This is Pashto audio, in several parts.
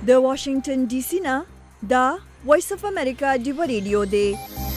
د واشنگټن ډي سي نه دا وایس اف امریکا ډیو ریډیو دی.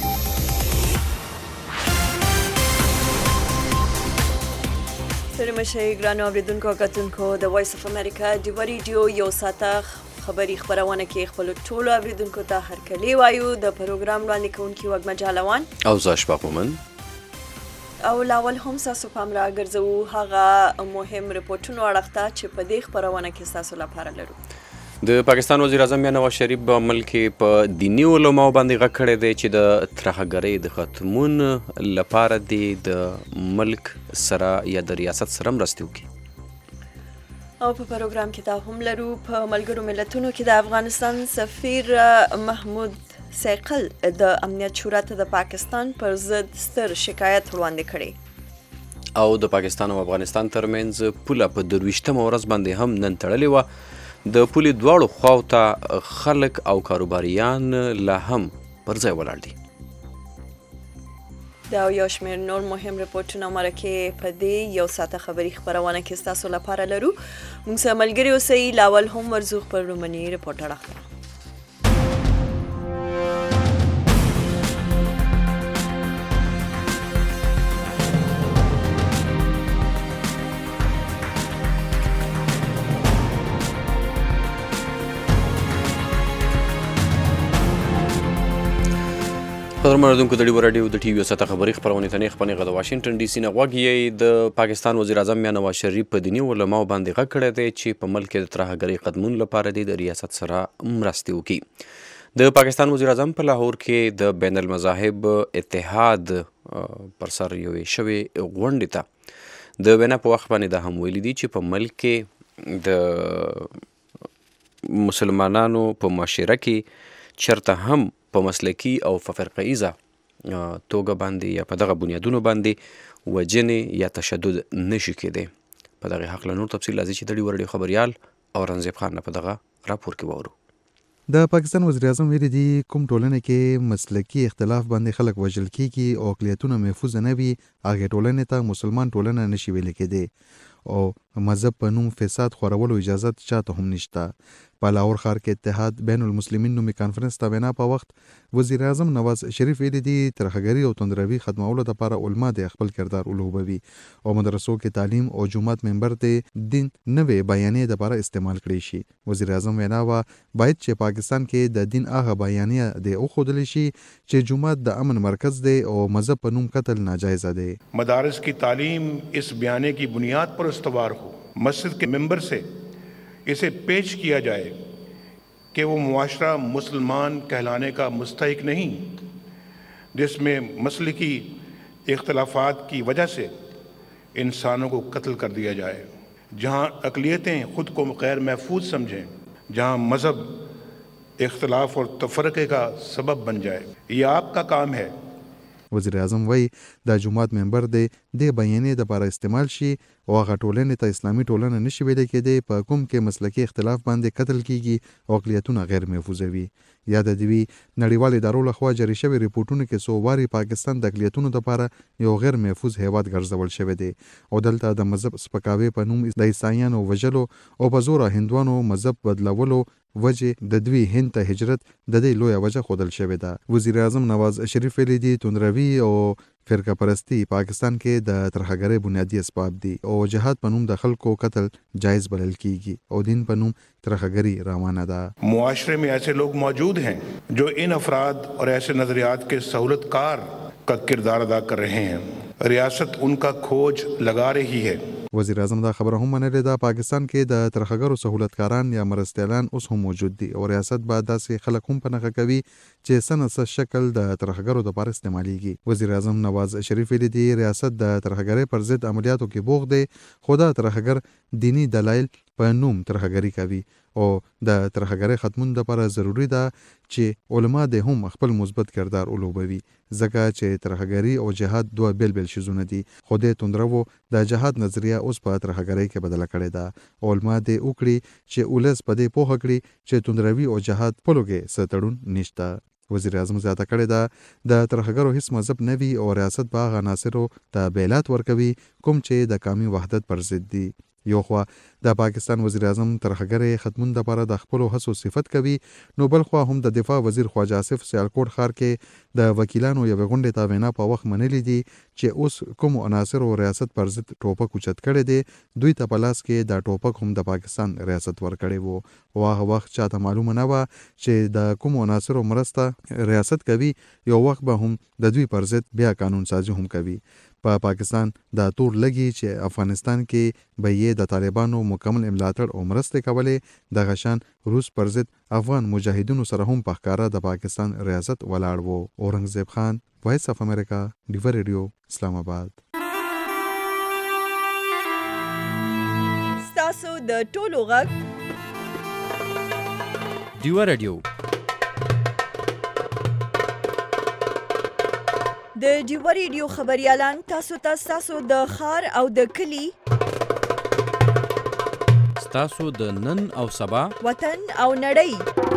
سلام شي ګرانو اوریدونکو کتونکو د وایس اف امریکا ډیو ریډیو یو ساته خبري خبرونه کې خپل ټولو اوریدونکو ته هرکلی وایو. د پروګرام وړاندې کوونکی وګ مجالوان او زاشباق مومن او لاول هم تاسو پام را ګرځو هغه مهم رپورټونو اړخته چې په دې خبرونه کې تاسو لپاره لرو. د پاکستان وزیر اعظم نواز شریف په ملک په دینی علماو باندې غږ کړی دی چې د ترهګرۍ د ختمون لپاره د ملک سره یا د ریاست سره مرسته وکړي. او په پروګرام کې دا هم لرو په ملګرو ملتونو کې د افغانستان سفیر محمود سیقل د امنیت شورا ته د پاکستان پر ضد ستر شکایت وړاندې کړی او د پاکستان او افغانستان ترمنځ پوله په 23مه ورځ باندې هم نن تړلې وه. د پولې دواړو خواو ته خلک او کاروباریان لا هم پر ځای ولاړ دي. دا یو شمېر نور مهم رپورټونه مرکه په دې یو ساعته خبري خبرونه کې تاسو لپاره لرو. موږ سره ملګري اوسئ. لاول هم ورزوخ پر رومني رپورټ راغلی. قدرمن اوریدونکو د ډیو راډیو د ټي وي ساته خبري خبرونه ته نه خپنه غو واشنگټن ډي سي نه غوږی. د پاکستان وزیر اعظم نواز شریف په دینی علماو باندې غږ کړی دی چې په ملک د ترهګرۍ قدمون لپاره د ریاست سره مرسته وکړي. د پاکستان وزیر اعظم په لاهور کې د بین المذاهب اتحاد پر سر یوې شوې غونډې ته د وینا په وخت باندې دا هم ویلي دي چې په ملک کې د مسلمانانو په معاشره کې چرته هم په مسلکی او فرقه ایزه توګه باندې یا په دغه بنیادونو باندې وجنې یا تشدد نشي کېدی. په دغه حق له نور تفصیل لازم چې د ډیو راډیو خبريال اورنګزیب خان په دغه راپور کې وورو. د پاکستان وزیر اعظم ویلي دي کوم ټولنه کې مسلکی اختلاف باندې خلک وژل کیږي او اقلیتونه محفوظ نه وي هغه ټولنه ته مسلمان ټولنه نشي ویل کېدی او مذهب په نوم فساد خورولو اجازه چاته هم نشته. په لاهور ښار کې اتحاد بین المسلمین نومي کانفرنس ته وینا په وخت وزیر اعظم نواز شریف ویلي دي ترهګرۍ او توندروي ختمولو لپاره علما د خپل کردار ولوبوي او مدرسو کې تعلیم او جماعت منبر ته دین نوې بیانې لپاره استعمال کړي شي. وزیر اعظم وینا وا باید چې پاکستان کې د دین هغه بیانې د اوخدل شي چې جماعت د امن مرکز دی او مذهب په نوم قتل ناجایز دی. مدارس کی تعلیم اس بیانے کی بنیاد پر استوار ہو. مسجد کے ممبر سے اسے پیش کیا جائے کہ وہ معاشرہ مسلمان کہلانے کا مستحق نہیں جس میں مسلکی اختلافات کی وجہ سے انسانوں کو قتل کر دیا جائے. جہاں اقلیتیں خود کو غیر محفوظ سمجھیں, جہاں مذہب اختلاف اور تفرقے کا سبب بن جائے. یہ آپ کا کام ہے. وزیر اعظم وای د جماعت منبر د بیانې د لپاره استعمال شي او هغه ټولنې ته اسلامي ټولنه نشي ویل کېدی په کوم کې مسلکی اختلاف باندې قتل کیږي او اقلیتونه غیر محفوظ وي. یا د دوی نړیوال ادارو لخوا جاری شوی ریپورتونو کې څو واري پاکستان د اقلیتونو لپاره یو غیر محفوظ هیواد ګرځول شوی دی او دلته د مذهب سپکاوي په نوم د عیسایانو وژلو او په زور هندوانو مذهب بدلولو وجه د دوی هند ته هجرت د دې لویه وجه خودل شوې ده. وزیر اعظم نواز شریف ویلي دي توندروي او فرقه پرستی پاکستان کې د ترهګرۍ بنیادی اسباب دي او جهاد په نوم د خلکو قتل جایز بلل کیږي او دین په نوم ترهګرۍ روانه ده. معاشرے میں ایسے لوگ موجود ہیں جو ان افراد اور ایسے نظریات کے سہولت کار کا کردار ادا کر رہے ہیں. ریاست ان کا کھوج لگا رہی ہے. وزیر اعظم دا خبره هم منلې ده پاکستان کې د ترهګرو سہولتکاران یا مرستیالان اوس هم موجود دي او ریاست به داسې خلک هم په نښه کوي چې څه شکل د ترهګرو لپاره استعمالیږي. وزیر اعظم نواز شریف ویلي دي ریاست د ترهګرۍ پر ضد عملیاتو کې بوخت دی خو دا ترهګر دینی دلایل په نوم ترهګري کوي او د ترهګرۍ ختمون لپاره ضروری ده چې علما د هم خپل مثبت کردار ولوبوي ځکه چې ترهګري او جهاد دوه بیل بیل شیزونه دي. خو د توندرو د جهاد نظریه اوس په ترهګرۍ کې بدله کړې ده. علما د وکړي چې ولس په دې پوهه کړي چې توندروي او جهاد په لوګي ستړون نشته. وزیر اعظم زیاته کړې ده د ترهګرو هیڅ مذهب نوي او ریاست باغ عناصرو ته بیلات ورکوي کوم چې د قومي وحدت پر ضد دي. یو خوا د پاکستان وزیر اعظم ترهګرۍ ختمون لپاره د خپلو هڅو صفت کوي، نو بل خوا هم د دفاع وزیر خواجه آصف سیالکوټ ښار کې د وکیلانو یوې غونډې ته وینا په وخت منلي دي چې اوس کومو عناصرو ریاست پر ضد ټوپک اوچت کړی دی، دوی ته په لاس کې دا ټوپک هم د پاکستان ریاست ورکړی وو. هغه وخت چاته معلومه نه وه چې د کومو عناصرو مرسته ریاست کوي، یو وخت به هم د دوی پر ضد بیا قانون سازي هم کوي. په پاکستان دا تور لګي چې افغانستان کې به یې د طالبانو مکمل ملاتړ او مرستې کولې، د غشان روس پر ضد افغان مجاهدینو سره هم په ښکاره د پاکستان ریاست ولاړ وو. اورنګزیب خان، وایس اف امریکا، ډیور ریډیو، اسلام آباد. ستاسو د ټولو غږ ډیور ریډیو. د ډیور ریډیو خبريالان تاسو د ښار او د کلی، ستاسو د نن او سبا، وطن او نړۍ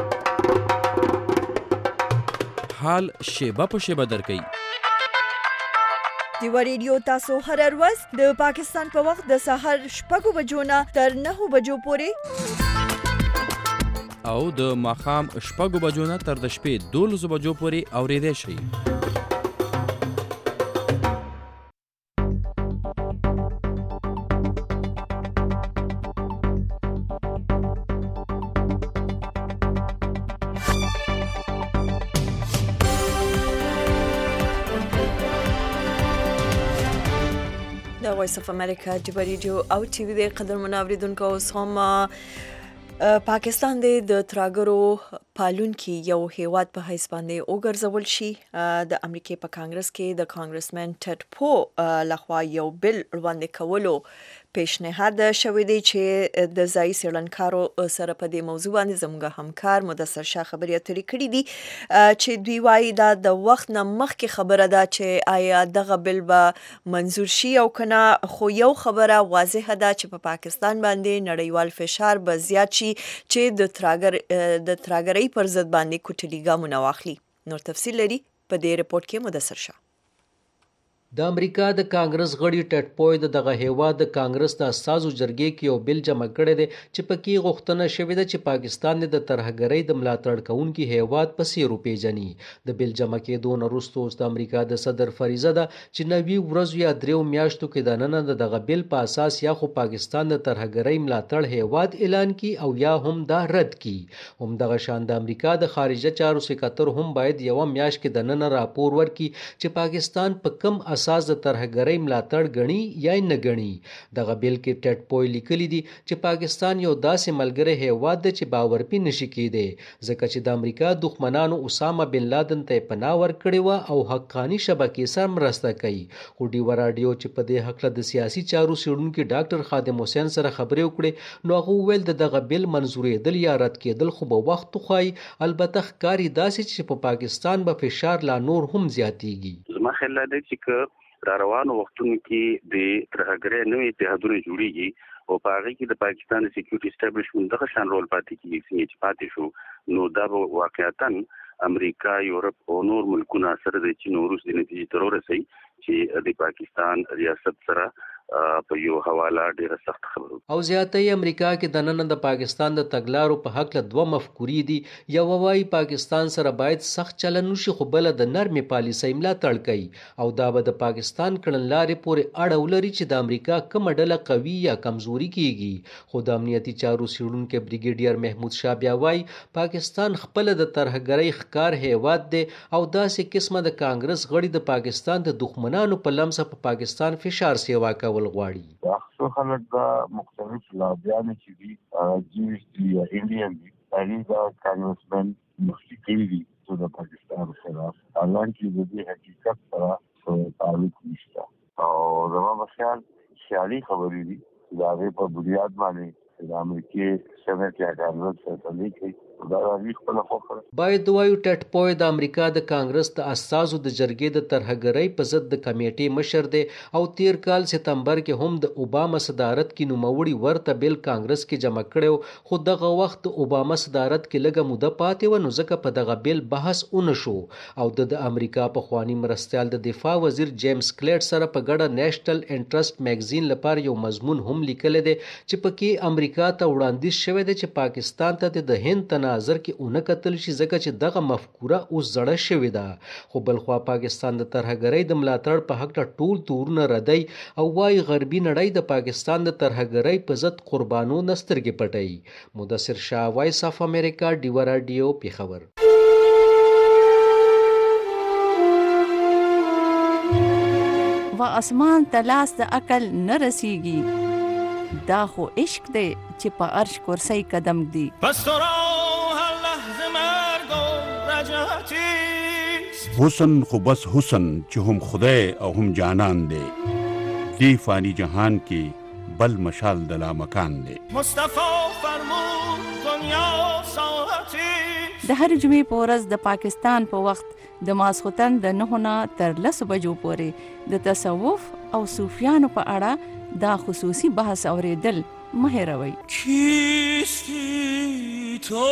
حال شیبه په شیبه درکوي. ډیور ریډیو تاسو هر ورځ د پاکستان په وخت د سهار 6 بجو نه تر 9 بجو پورې او د ماښام 6 بجو نه تر د شپې 12 بجو پورې اورېدای شئ. د وایس اف امریکا ډیور ریډیو او ټي وي د قدرمنو اوریدونکو، اوس هم پاکستان د ترهګرو پالونکي یو هیواد په حیث باندې وګرځول شي. د امریکای په کانګرس کې د کانګرسمن ټډ پو لخوا یو بل وړاندې کولو پیشنهاد شوی دی چې د ځایي څېړنکارو سره په دې موضوع باندې زموږ همکار مدثر شاه خبرې اترې کړي دي چې دوی وایي دا د وخت نه مخکې خبره ده چې آیا دغه بل به منظور شي او که نه، خو یو خبره واضحه ده چې په پاکستان باندې نړیوال فشار به زیات شي چې د ترهګرۍ پر ضد باندې کوټلي ګامونه واخلي. نور تفصیل لري په دې رپورټ کې مدثر شاه. د امریکا د کانګرس غړي ټډ پوی دغه هیواد د کانګرس د اساسو جرګې کې یو بل جمع کړی دی چې پکې غوښتنه شوې ده چې پاکستان د ترهګرۍ د ملاتړ کوونکي هیواد په څیر وپیژني. د بل جمع کېدو نه وروسته اوس د امریکا د صدر فریضه ده چې 90 ورځو یا 3 میاشتو کې دننه دغه بل په اساس یا خو پاکستان د ترهګرۍ ملاتړ هیواد اعلان کی او یا هم دا رد کی. هم دغه شان د امریکا د خارجه چارو سکرټر هم باید یو میاشت کې دننه راپور ورکړي چې پاکستان په کم اساس د ترهګرۍ ملاتړ غني یا نه غني. دغه بل کې ټډ پوی لیکلي دي چې پاکستان یو داسې ملګری هیواد دی چې باور پې نشي کېدی، ځکه چې د امریکا دښمنانو اسامه بن لادن ته پناه ورکړې وه او حقاني شبکې سره مرسته کوي. خو ډیور راډیو چې په دې هکله د سیاسي چارو څېړونکي ډاکټر خادم حسین سره خبرې وکړې، نو هغه وویل د دغه بل منظورېدل یا رد کېدل خو به وخت وښایي، البته ښکاري داسې چې په پاکستان به فشار لا نور هم زیاتېږي. زما خیال دا دی چې را روانو وختونو کې د ترهګرۍ نوې اتحادونه جوړیږي او په هغه کې د پاکستان د سکیورټي اسټابلیشمنټ دغه شان رول پاتې کیږي چې پاتې شو، نو دا به واقعیتا امریکا، یورپ او نور ملکونه سره د چین او روس د نتیجې ته ورسوي چې د پاکستان ریاست سره په یو حواله ډیره سخت خبرو. او زیاتې امریکا کې د نن د پاکستان د تګلارو په حق له دوه مفکورې دي. یو وايي پاکستان سره باید سخت چلن وشي، خو بل د نرمې پالیسۍ ملاتړ کوي او دا به د پاکستان کړنلارې پورې اړه ولري چې د امریکا کومه ډله قوي یا کمزوري کیږي. خو د امنیتي چارو څېړونکی بریګیډیر محمود شاه بیا وايي پاکستان خپل د ترهګرۍ ښکار هیواد دی او داسې قسمه د کانګرس غړي د پاکستان د دښمنانو په لمسه په پاکستان فشار سیوا کول غواړي. اکثر خلک دا مختلف لابیانې چې دي جیوش دي یا انډین دي، هغوی دا کانګرسمن مخکې کړي دي چې د پاکستان خلاف، حالانکه د دې حقیقت سره تعلق نشته او زما په خیال خیالي خبرې دي چې د هغې په بنیاد باندې د امریکې سنت یا کانګرس فیصله کوي دا راځي خپل خوخه. باید وایو ټټ پوی د امریکا د کانګرس د اساسو د جرګې د ترهګرۍ په ضد د کمیټې مشر دی او تیر کال سپتمبر کې هم د اوباما صدارت کې نوموړي ورته بل کانګرس کې جمع کړو خو دغه وخت د اوباما صدارت کې لږه موده پاتې و نو ځکه په دغه بل بحث ونه شو او د امریکا پخوانی مرستیال د دفاع وزیر جیمز کلیټ سره په ګډه نیشنل انټرست میګزین لپاره یو مضمون هم لیکل دی چې پکې امریکا ته وړاندیز شوی دی چې پاکستان ته د هند تناظر کې اونه کتل شي ځکه چې دغه مفکوره اوس زړه شوې ده خو بلخوا پاکستان د ترهګرۍ د ملاتړ په حق ټول تورونه ردی او وايي غربي نړۍ د پاکستان د ترهګرۍ په ضد قربانو نسترګې پټي. مدثر شاه، وایس اف امریکا، ډیو رادیو، پیښور. و اسمان تلاس د عقل نه رسیږي دا خو عشق دی چې په عرش کرسی قدم دی. پس تو را هر لحظه مرگ و رجعتیست حسن خو بس حسن چې هم خدای او هم جانان دی دی فانی جهان کې بل مشال د لامکان دی. مصطفی فرمود دنیا ساعتیست. د هر جمعې په ورځ د پاکستان په وخت د ماسخوتن د 9 نه تر 10 بجو پورې د تصوف او صوفیانو په اړه دا خصوصي بحث اوریدل مه هېروئ. کیستی تو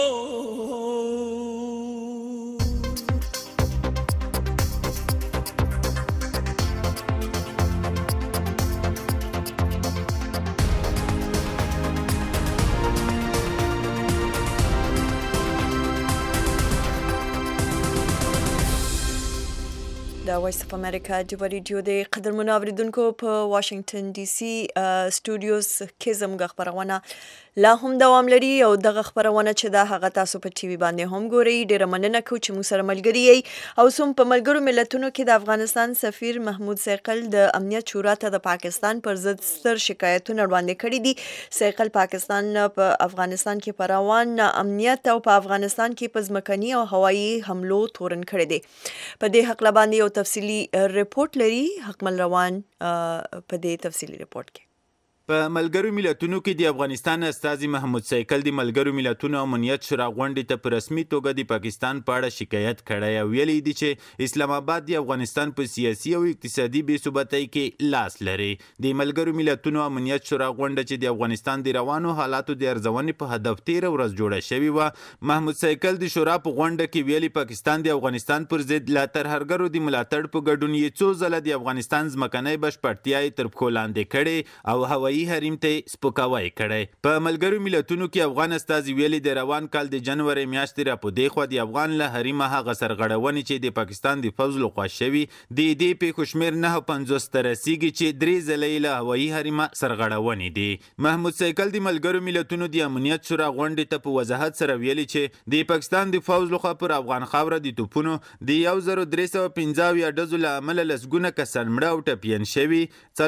د وایس اف امریکا ډیو رادیو د قدرمنو اوریدونکو په واشنگټن ډي سي سټوډیوز کې زموږ خبرونه لا هم دوام لري او دغه خبرونه چې دا هغه تاسو په ټي وي باندې هم ګورئ. ډیره مننه کوم چې موږ سره ملګري یې او سم په ملګرو ملتونو کې د افغانستان سفیر محمود سیقل د امنیت شورا ته د پاکستان پر ضد ستر شکایتونه وړاندې کړي دي. سیقل پاکستان په افغانستان کې پر روان امنیت او په افغانستان کې په ځمکني او هوایي حملو تورن کړي دي. په دې حق باندې یو تفصیلی ریپورت لري حکمل روان په دې تفصیلی ریپورت کې. په ملګرو ملتونو کې د افغانستان استازي محمود سیقل د ملګرو ملتونو امنیت شورا غونډې ته په رسمي توګه د پاکستان په اړه شکایت کړی او ویلي دي چې اسلام آباد د افغانستان په سیاسي او اقتصادي بې ثباتۍ کې لاس لري. د ملګرو ملتونو امنیت شورا غونډه چې د افغانستان د روانو حالاتو د ارزونې په هدف 13 ورځ جوړه شوې وه، محمود سیقل د شورا په غونډه کې ویلي پاکستان د افغانستان پر ضد لا ترهګرو د ملاتړ په ګډون یې څو ځله د افغانستان ځمکنۍ بشپړتیا یې تر پښو لاندې کړې او هوایي حریم ته سپکاوی کړی. په ملګرو ملتونو کې افغان استازي ویلي د روان کال د جنوري میاشتې را په دې خوا د افغان له حریمه هغه سرغړونې چې د پاکستان د پوځ لخوا شوي د دې پیښو شمېر 950 ته رسیږي چې 3 ځله له هوایي حریمه سرغړونې دي. محمود سیقل د ملګرو ملتونو د امنیت شورا غونډې ته په وضاحت سره ویلي چې د پاکستان د پوځ لخوا پر افغان خاوره د توپونو د 1350 ډزو له امله لسګونه کسان مړه او ټپیان شوي،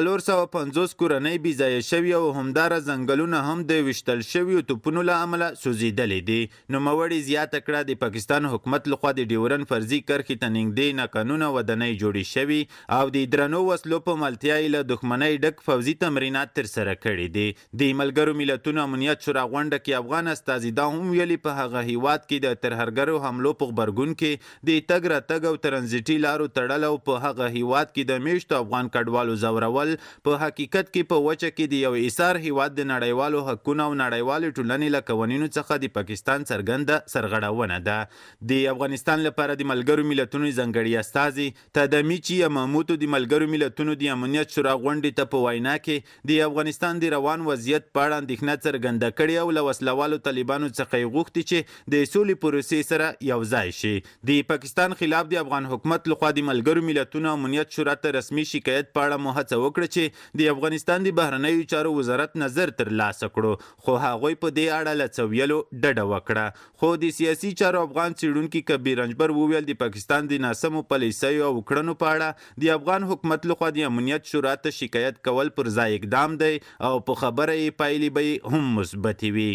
450 کورنۍ بې ځایه شوي او همداره ځنګلونه هم د ویشتل شویو توپونو له امله سوځېدلي دي. نوموړي زیاته کړه د پاکستان حکومت لخوا د ډیورن فرضي کرښې ته نږدې ناقانونه ودانۍ جوړې شوي او د درنو وسلو په ملتیا یې له دښمنۍ ډک پوځي تمرینات ترسره کړي دي. د ملګرو ملتونو امنیت شورا غونډه کې افغان استازي دا هم ویلي په هغه هیواد کې د ترهګرو حملو په غبرګون کې د تګ راتګ او ترنزیټي لارو تړل او په هغه هیواد کې د میشتو افغان کډوالو زورول په حقیقت کې په وچه کې د یو ایثار هیواد د نړیوالو حقونو او نړیوالې ټولنې له قوانینو څخه د پاکستان څرګنده سرغړونه ده. د افغانستان لپاره د ملګرو ملتونو ځانګړي استازي تادمیچی یماموتو د ملګرو ملتونو د امنیت شورا غونډې ته په وینا کې د افغانستان د روان وضعیت په اړه اندېښنه څرګنده کړې او له وسلوالو طالبانو څخه یې غوښتي چې د سولې پروسې سره یوځای شي. د پاکستان خلاف د افغان حکومت لخوا د ملګرو ملتونو امنیت شورا ته رسمي شکایت په اړه مو هڅه وکړه چې د افغانستان د بهرنیو چارو وزارت نظر ترلاسه کړو خو هغوی په دې اړه له څه ویلو ډډه وکړه. خو د سیاسي چارو افغان څېړونکي کبیر رنجبر وویل د پاکستان د ناسمو پالیسیو او کړنو په اړه د افغان حکومت لخوا د امنیت شورا ته شکایت کول پر ځای اقدام دی او په خبره یې پایلې به هم مثبتې وي.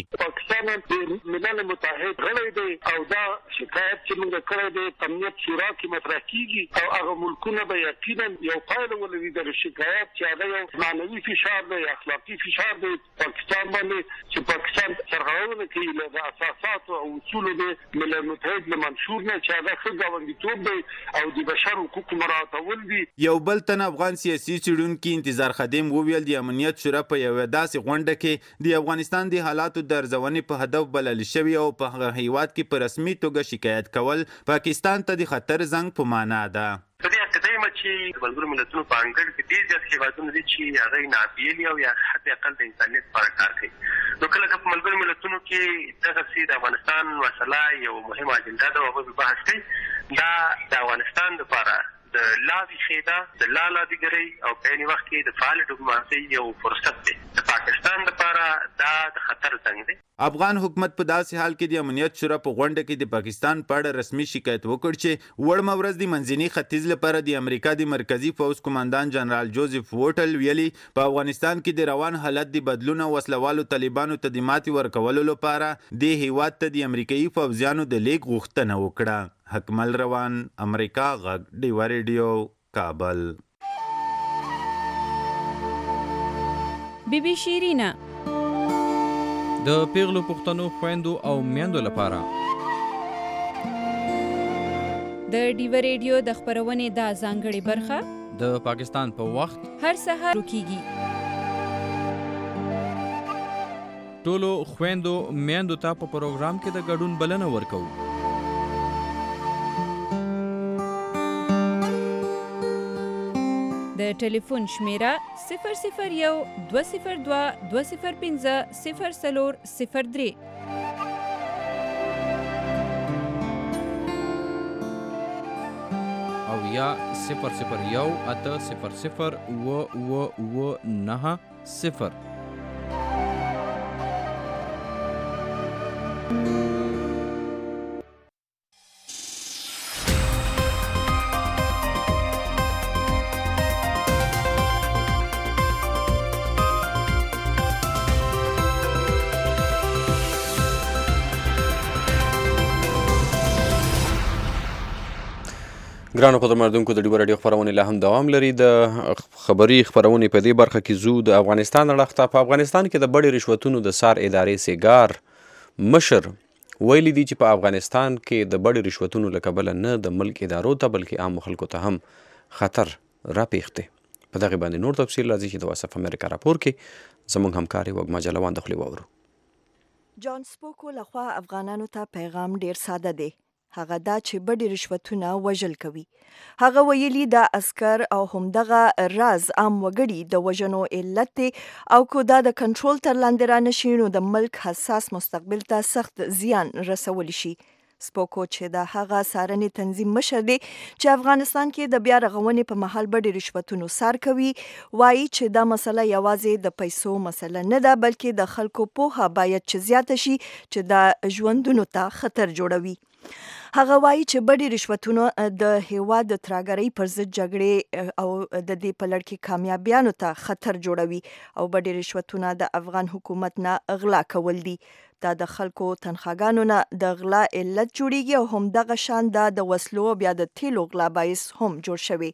پاکستان د ملل متحد غړی دی او دا شکایت چې موږ کړی دی په امنیت شورا کې مطرح کیږي او هغه ملکونه به یقینا یو پایله ولري د شکایت چې هغه یو معنوي فشار دی اخلاقي فشار دی پاکستان باندې چې پاکستان سرغړونه کوي له اساسات او اصول د ملل متحد له منشور نه چې هغه ښه ګاونډیتوب دی او د بشر حقوقو مراعاتول دي. یو بل تن افغان سیاسي څېړونکي انتظار خادم وویل د امنیت شورا په یوه داسې غونډه کې د افغانستان د حالاتو د ارزونې په هدف بلل شوي او په هغه هیواد کې په رسمي توګه شکایت کول پاکستان ته د خطر زنګ په معنا ده. په دې اقتدایم چې د ملګرو ملتونو په انګړ کې ډېر زیات هیوادونه دي چې هغه ناپیلي او یا حتی اقل د انسانیت لپاره کار کوي. نو کله چې په ملګرو ملتونو کې دغه د افغانستان مسله یو مهمه اجنډا ده او هغوی بحث کوي دا د افغانستان لپاره د لاوی خیدا د لالادګرۍ او په عین وخت کې د فعال ډیپلوماسۍ یو فرصت دی. د پاکستان لپاره دا د خطر زنګ دی. افغان حکومت په داسې حال کې د امنیت شورا په غونډه کې د پاکستان په اړه رسمي شکایت وکړ چې وړمه ورځ د منځني ختیځ لپاره د امریکا د مرکزی پوځ قوماندان جنرال جوزف ووټل ویلي په افغانستان کې د روان حالت د بدلون او وسلوالو طالبانو ته د ماتې ورکولو لپاره د هیواد ته د امریکایي پوځیانو د لیږ غوښتنه وکړه. حکمل روان، امریکا غږ، ډیوا ریډیو، کابل. بی بی شیرینه د پیغلو پښتنو خويندو او میندو لپاره د ډیوا ریډیو د خبرونې دا ځانګړې برخه د پاکستان په وخت هر سهار کیږي. ټولو خويندو میندو ته په پروګرام کې د ګډون بلنه ورکو. د ټلیفون شمیره 001 202 205 0403 او یا 001 800 990. ګرانو قدرمنونکو د ډیوا راډیو خبرونه لا هم دوام لري. د خبري خبرونه په دې برخه کې زو د افغانستان اړخته په افغانستان کې د بډې رشوتونو د سار ادارې سیګار مشر ویلي دي چې په افغانستان کې د بډې رشوتونو له کبله نه د ملک ادارو ته بلکې عام خلکو ته هم خطر راپېښ دی. په دغه باندې نور تفصیل راځي چې د وایس اف امریکا راپور کې زموږ همکاري وګما جلوان د خولې واورو. جان سپوکو لخوا افغانانو ته پیغام ډیر ساده دی. هغه دا چې بډې رشوتونه وژل کوي. هغه ویلي دا اسکر او همدغه راز عام وګړي د وژنو علت دی او کو دا د کنټرول تر لاندې رانشي نو د ملک حساس مستقبل ته سخت زیان رسولی شي. سپوکو چې د هغه سارنې تنظیم مشر دی چې افغانستان کې د بیا رغونې په مهال بډې رشوتونو سار کوي وایي چې دا مسله یوازې د پیسو مسله نه ده بلکې د خلکو پوهه باید چې زیاته شي چې دا ژوندونو ته خطر جوړوي. هغه وایي چې بډې رشوتونو د هیواد د ترهګرۍ پر ضد جګړې او د دې په لړ کې کامیابیانو ته خطر جوړوي او بډې رشوتونه د افغان حکومت نه غلا کول دي. دا د خلکو تنخواګانو نه د غلا علت جوړیږي او همدغه شان د وسلو بیا د تیلو غلا باعث هم جوړ شوی.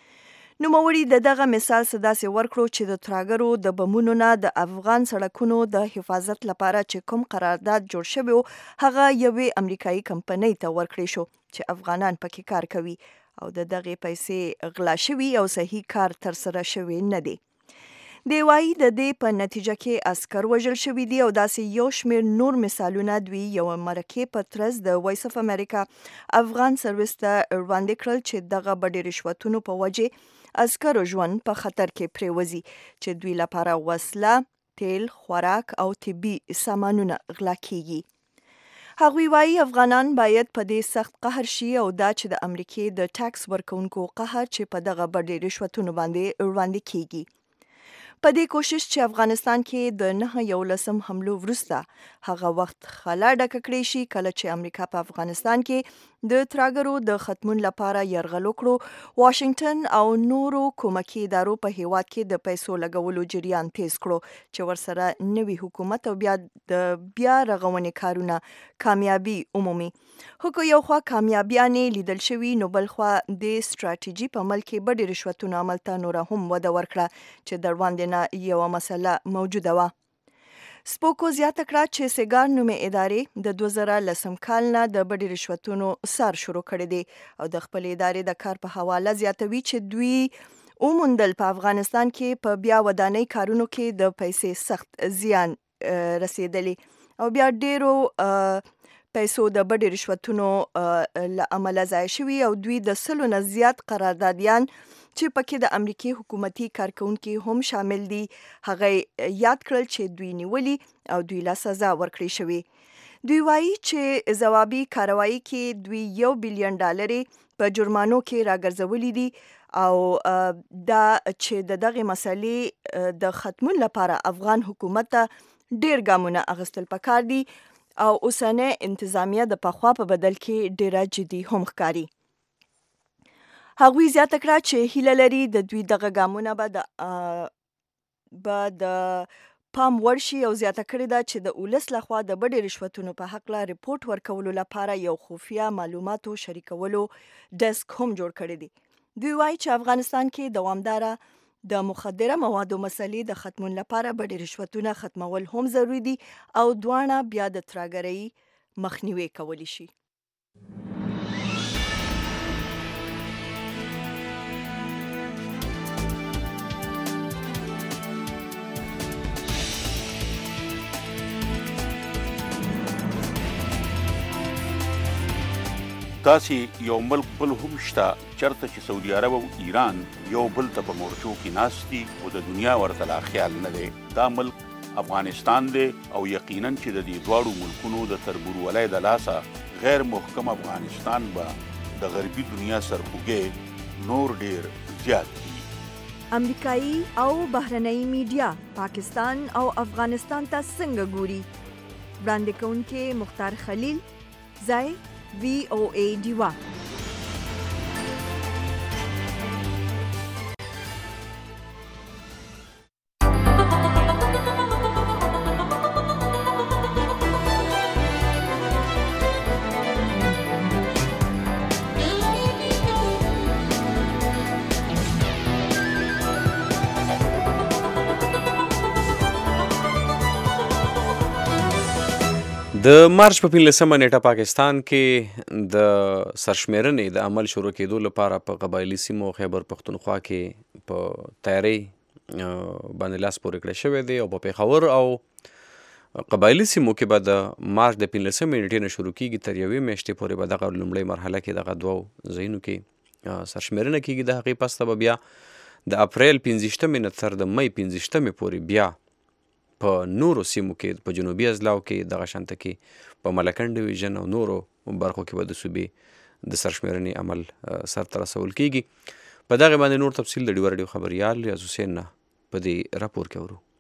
نوموړي دغه مثال داسې ورکړو چې د ترهګرو د بمونو نه د افغان سړکونو د حفاظت لپاره چې کوم قرارداد جوړ شوی و هغه یوې امریکایي کمپنۍ ته ورکړی شو چې افغانان پکې کار کوي او دغه پیسې غلا شوي او صحیح کار تر سره شوی نه دی. دی وایي د دې په نتیجه کې عسکر وژل شوي دي او داسې یو شمېر نور مثالونه دوی یو مرکې په ترڅ د وایس اف امریکا افغان سرویس ته وړاندې کړل چې دغه بډې رشوتونو په وجې عسکرو ژوند په خطر کې پریوزي چې دوی لپاره وسله، تیل، خوراک او طبي سامانونه غلا کیږي. هغوی وایي افغانان باید په دې سخت قهر شي او دا چې د امریکې د ټاکس ورکونکو قهر چې په دغه بډې رشوتونو باندې وړاندې کیږي. په دې کوشش چې افغانستان کې د 9/11 حملو وروسته هغه وخت خلا ډکه کړې شي کله چې امریکا په افغانستان کې د ترهګرو د ختمون لپاره یرغل وکړو. واشنگټن او نورو کومکي ادارو په هیواد کې د پیسو لګولو جریان تیز کړو چې ورسره نوي حکومت او بیا رغونې کارونه کامیابی عمومي. هکو یو خوا کامیابیانې لیدل شوي نو بل خوا د ستراتیژي په عمل کې بډې رشوتونو عمل ته نوره هم وده ورکړه چې در وړاندې نه یوه مسله موجوده وه. سپوکو زیاته کړه چې سیګار نومې ادارې د 2010 کال نه د بډې رشوتونو سار شروع کړی دی او د خپل ادارې د کار په حواله زیاتوي چې دوی وموندل په افغانستان کې په بیا ودانۍ کارونو کې د پیسې سخت زیان رسیدلی او بیا ډیرو پیسو د بډې رشوتونو له امله ضایع شوي او دوی د 100 نه زیات قراردادیان چې پکې د امریکای حکومتي کارکونکي هم شامل دي هغه یاد کړل چې دوی نیولي او دوی لا سزا ورکړې شوې. دوی وایي چې ځوابي کاروایی کې دوی $1 بلین په جرمانو کې راګرځولي دي او دا چې دغه مسلې د ختمون لپاره افغان حکومت ته ډیر ګامونه اخیستل پکار دي او اوسنۍ انتظامیه د پخوا په بدل کې ډیره جدي هم ښکاري. هغوی زیاته کړه چې هیله لري د دوی دغه ګامونه به د پام وړ شي او زیاته کړې ده چې د ولس لخوا د بډې رشوتونو په هکله ریپورت ورکولو لپاره یو خفیه معلوماتو شریکولو ډیسک هم جوړ کړی دی. دوی وایي چې افغانستان کې دوامداره د مخدره موادو مسلې د ختمون لپاره بډې رشوتونه ختمول هم ضروري دي او دواړه بیا د ترهګرۍ مخنیوی کولی شي. داسې یو ملک بل هم شته چرته چې سعودي عرب او ایران یو بل ته په مورچو کې ناست دي او د دنیا ورته لا خیال نه دی. دا ملک افغانستان دی او یقینا چې د دې دواړو ملکونو د تربورولۍ د لاسه غیر محکم افغانستان به د غربي دنیا سرخوږی نور ډیر زیات دي. امریکایي او بهرنۍ میډیا پاکستان او افغانستان ته څنګه ګوري؟ وړاندې کوونکي مختار خلیل، ځای VOA ډیوا. د مارچ په 15مه نیټه پاکستان کې د سرشمیرنې د عمل شروع کېدو لپاره په قبایلي سیمو خیبر پښتونخوا کې په تیاری باندې لاس پورې کړی شوی دی او په پېښور او قبایلي سیمو کې به د مارچ د 15مه نیټې نه شروع کېږي تر یوې میاشتې پورې به دغه لومړۍ مرحله کې دغه دوو ځایونو کې سرشمیرنه کېږي. د هغې پس ته به بیا د اپریل 15مې نه تر د مۍ 15مې پورې بیا په نورو سیمو کې په جنوبي اضلاعو کې دغه شانته کې په ملکنډ ډیویژن او نورو برخو کې به د صوبې د سرشمیرنې عمل سرته رسول کېږي. په دغه باندې نور تفصیل د ډیوه راډیو خبریال ریاض حسین نه په دې راپور کې اورو.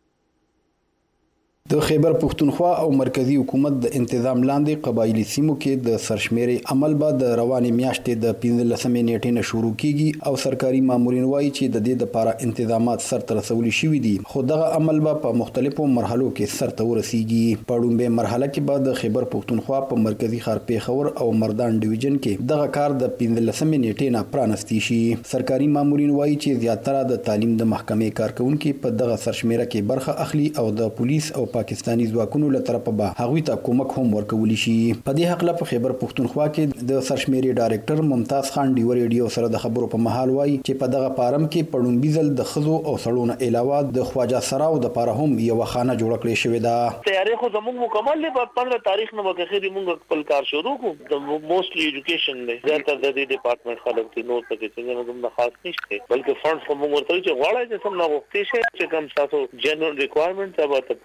د خیبر پښتونخوا او مرکزی حکومت د تنظیم لاندې قبایلی سیمو کې د سرشمیرې عمل به د روانې میاشتې د 15مې نیټې نه شروع کیږي او سرکاري مامورین وایي چې د دې لپاره تنظیمات سرته رسولي شوي دي خو دغه عمل به په مختلفو مرحلو کې سرته ورسیږي. په لومړۍ مرحله کې به د خیبر پښتونخوا په مرکزی ښار پېښور او مردان ډیویژن کې دغه کار د 15مې نیټې نه پرانستی شي. سرکاري مامورین وایي چې زیاتره د تعلیم د محکمې کارکونکو په دغه سرشمیره کې برخه اخلي او د پولیس او پاکستاني ځواکونو له طرفه به هغوی ته کومک هم ورکول شي. په دې حق له په خیبر پښتونخوا کې د سرشمیرې ډایرکټر ممتاز خان ډیو ریډیو سره د خبرو په محل وایي چې په دغه پارم کې په لومړي ځل د ښځو او سړو نه علاوه د خواجه سراو د پاره هم یو خانه جوړه کړې شوې ده. تیاری خو زموږ مکمل دی. په 15 تاریخ نه وګخې موږ خپل کار شروع کوو. د موستلی ایجوکیشن دی زیاتره د دې ډپارټمنټ خلک دي نو ته چې موږ نه خاص نشته بلکې فند خو موږ ورته چې غواړي چې سم نه وختي شي چې کوم تاسو جنرال ریکوایرمنټ تبا ته پوره کوو.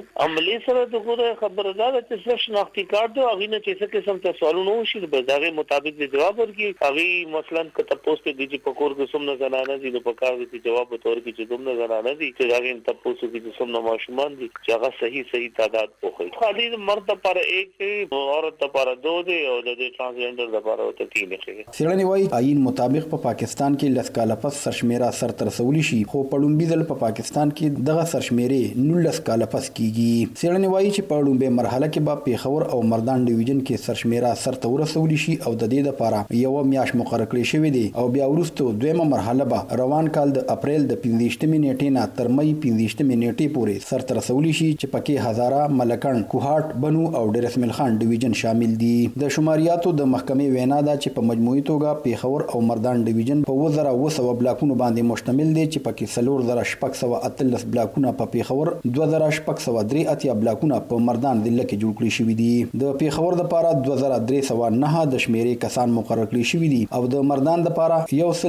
عملی سره دغه خبره ده چې شناختی کارت دی هغه نه چې څه قسم ته سوالونه وشي به دغه مطابق جواب ورکړي هغه مثلا کته پوسټ دی چې پکور کې سم نه زنانه دي نو پکار دي جواب به تور کې چې دوم نه زنانه دي چې هغه ته پوسټ کې سم نه ماشومان دي چې هغه صحیح تعداد وخی خالي مرد پر 1 دی عورت پر 2 دی او د ټرانسجنډر لپاره 3 دی سیړنی وایي آئین مطابق په پاکستان کې لس کاله پس سرشمیره سر تر رسولی شي خو په لومبي ځل په پاکستان کې دغه سرشمیره 19 کاله پس کیږي سیړنی وایي چې په لومبي مرحله کې به پیښور او مردان ډیویژن کې سرشمیره سر تر رسولی شي او د دې لپاره یو میاش مقرر کړی شوی دی او بیا وروسته دویمه مرحله به روان کال د اپریل د 15 نیټې نه تر مې 15 نیټې پورې سر تر رسولی شي چې پکې هزاره ملکن کوهاټ بنو او ډیر اسماعیل خان ډیویژن شامل دي د شماریاتو د محکمې وینا ده چې په مجموعي توګه پیښور او مردان ډیویژن په 1900 بلاکونو باندې مشتمل دي چې پکې 3613 بلاکونه په پیښور 2683 بلاکونه په مردان ضلع کې جوړ کړي شوي دي د پیښور لپاره 2309 د شمیرې کسان مقرر کړي شوي دي او د مردان لپاره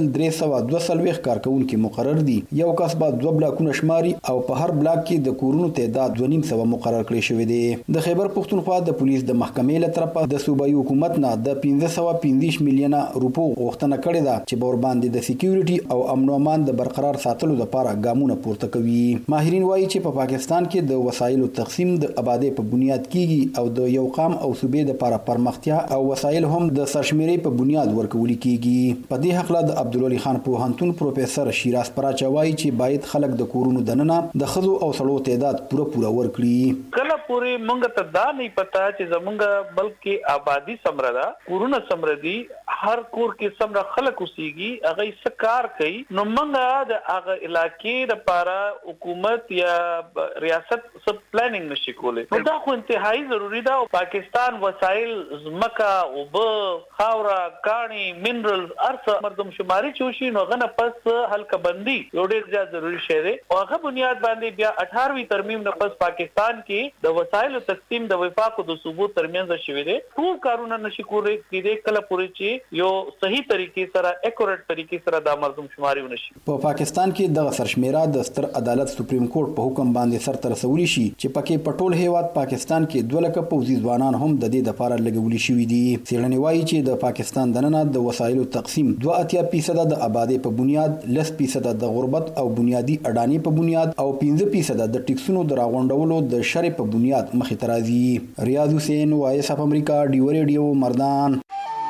1322 کارکونکو مقرر دي یو کس به 2 بلاکونه شماري او په هر بلاک کې د کورونو تعداد 2.5 مقرر کړي شوی دی د خیبر پختونخوا د پولیس د محکمې له طرفه د صوبایي حکومت نه د 1515 میلیونه روپو غوښتنه کړې ده چې بور باندې د سکیورټي او امن او امان د برقرار ساتلو لپاره ګامونه پورته کوي ماهرین وایي چې په پاکستان کې د وسایلو تقسیم د آبادی په بنیاد کیږي او د یو قام او صوبې لپاره پرمختیا او وسایل هم د سرشمیرې په بنیاد ورکول کیږي په دې حق له د عبدالولي خان پوهنتون پروفیسور شیراز پراچا وایي چې باید خلک د کورونو دننه د خزو او سړو تعداد پوره ورکړي کله پورې مونږ ته دا نه پتا چې زمونږ بلکې آبادی سمره ده کورونه سمره دي هر کور کې سمره خلک اوسېږي هغه سکار کوي نو مونږ د هغه علاقې لپاره حکومت یا ریاست سب پلانینګ نشي کولای نو دا خو انتهایی ضروری ده او پاکستان وسایل زمکا او خاورا کانی منرالز ارث مردم شماري چوشي نو غنه پس حلقه بندي یو ډیر زیات ضروری شی دی او هغه بنیاد باندې بیا 18وی ترمیم نه پس پاکستان کې د وسایل تقسیم د وفاق او د صوبو ترمنځ شوی دی ټول کارونه نشي کولای کېدای کله پورې چې یو صحیح طریقې سره اکورټ طریقې سره د مردم شماري ونشي په پاکستان کې د سرشمیره د ستر عدالت سپریم کورټ په حکم باندې سر تر رسولي شي چې پکې پټول هیواد پاکستان کې 2 لک پوځي ځوانان هم د دې لپاره لګولي شوی دي سیړنی وایي چې د پاکستان دننه د وسایلو تقسیم 2.8% د آبادی په بنیاد 10% د غربت او بنیادی اډانی په بنیاد او 15% د ټیکسونو د راغونډولو د شرع په بنیاد مخې ته راځي ریاض حسین وایس اف امریکا ډیو ریډیو مردان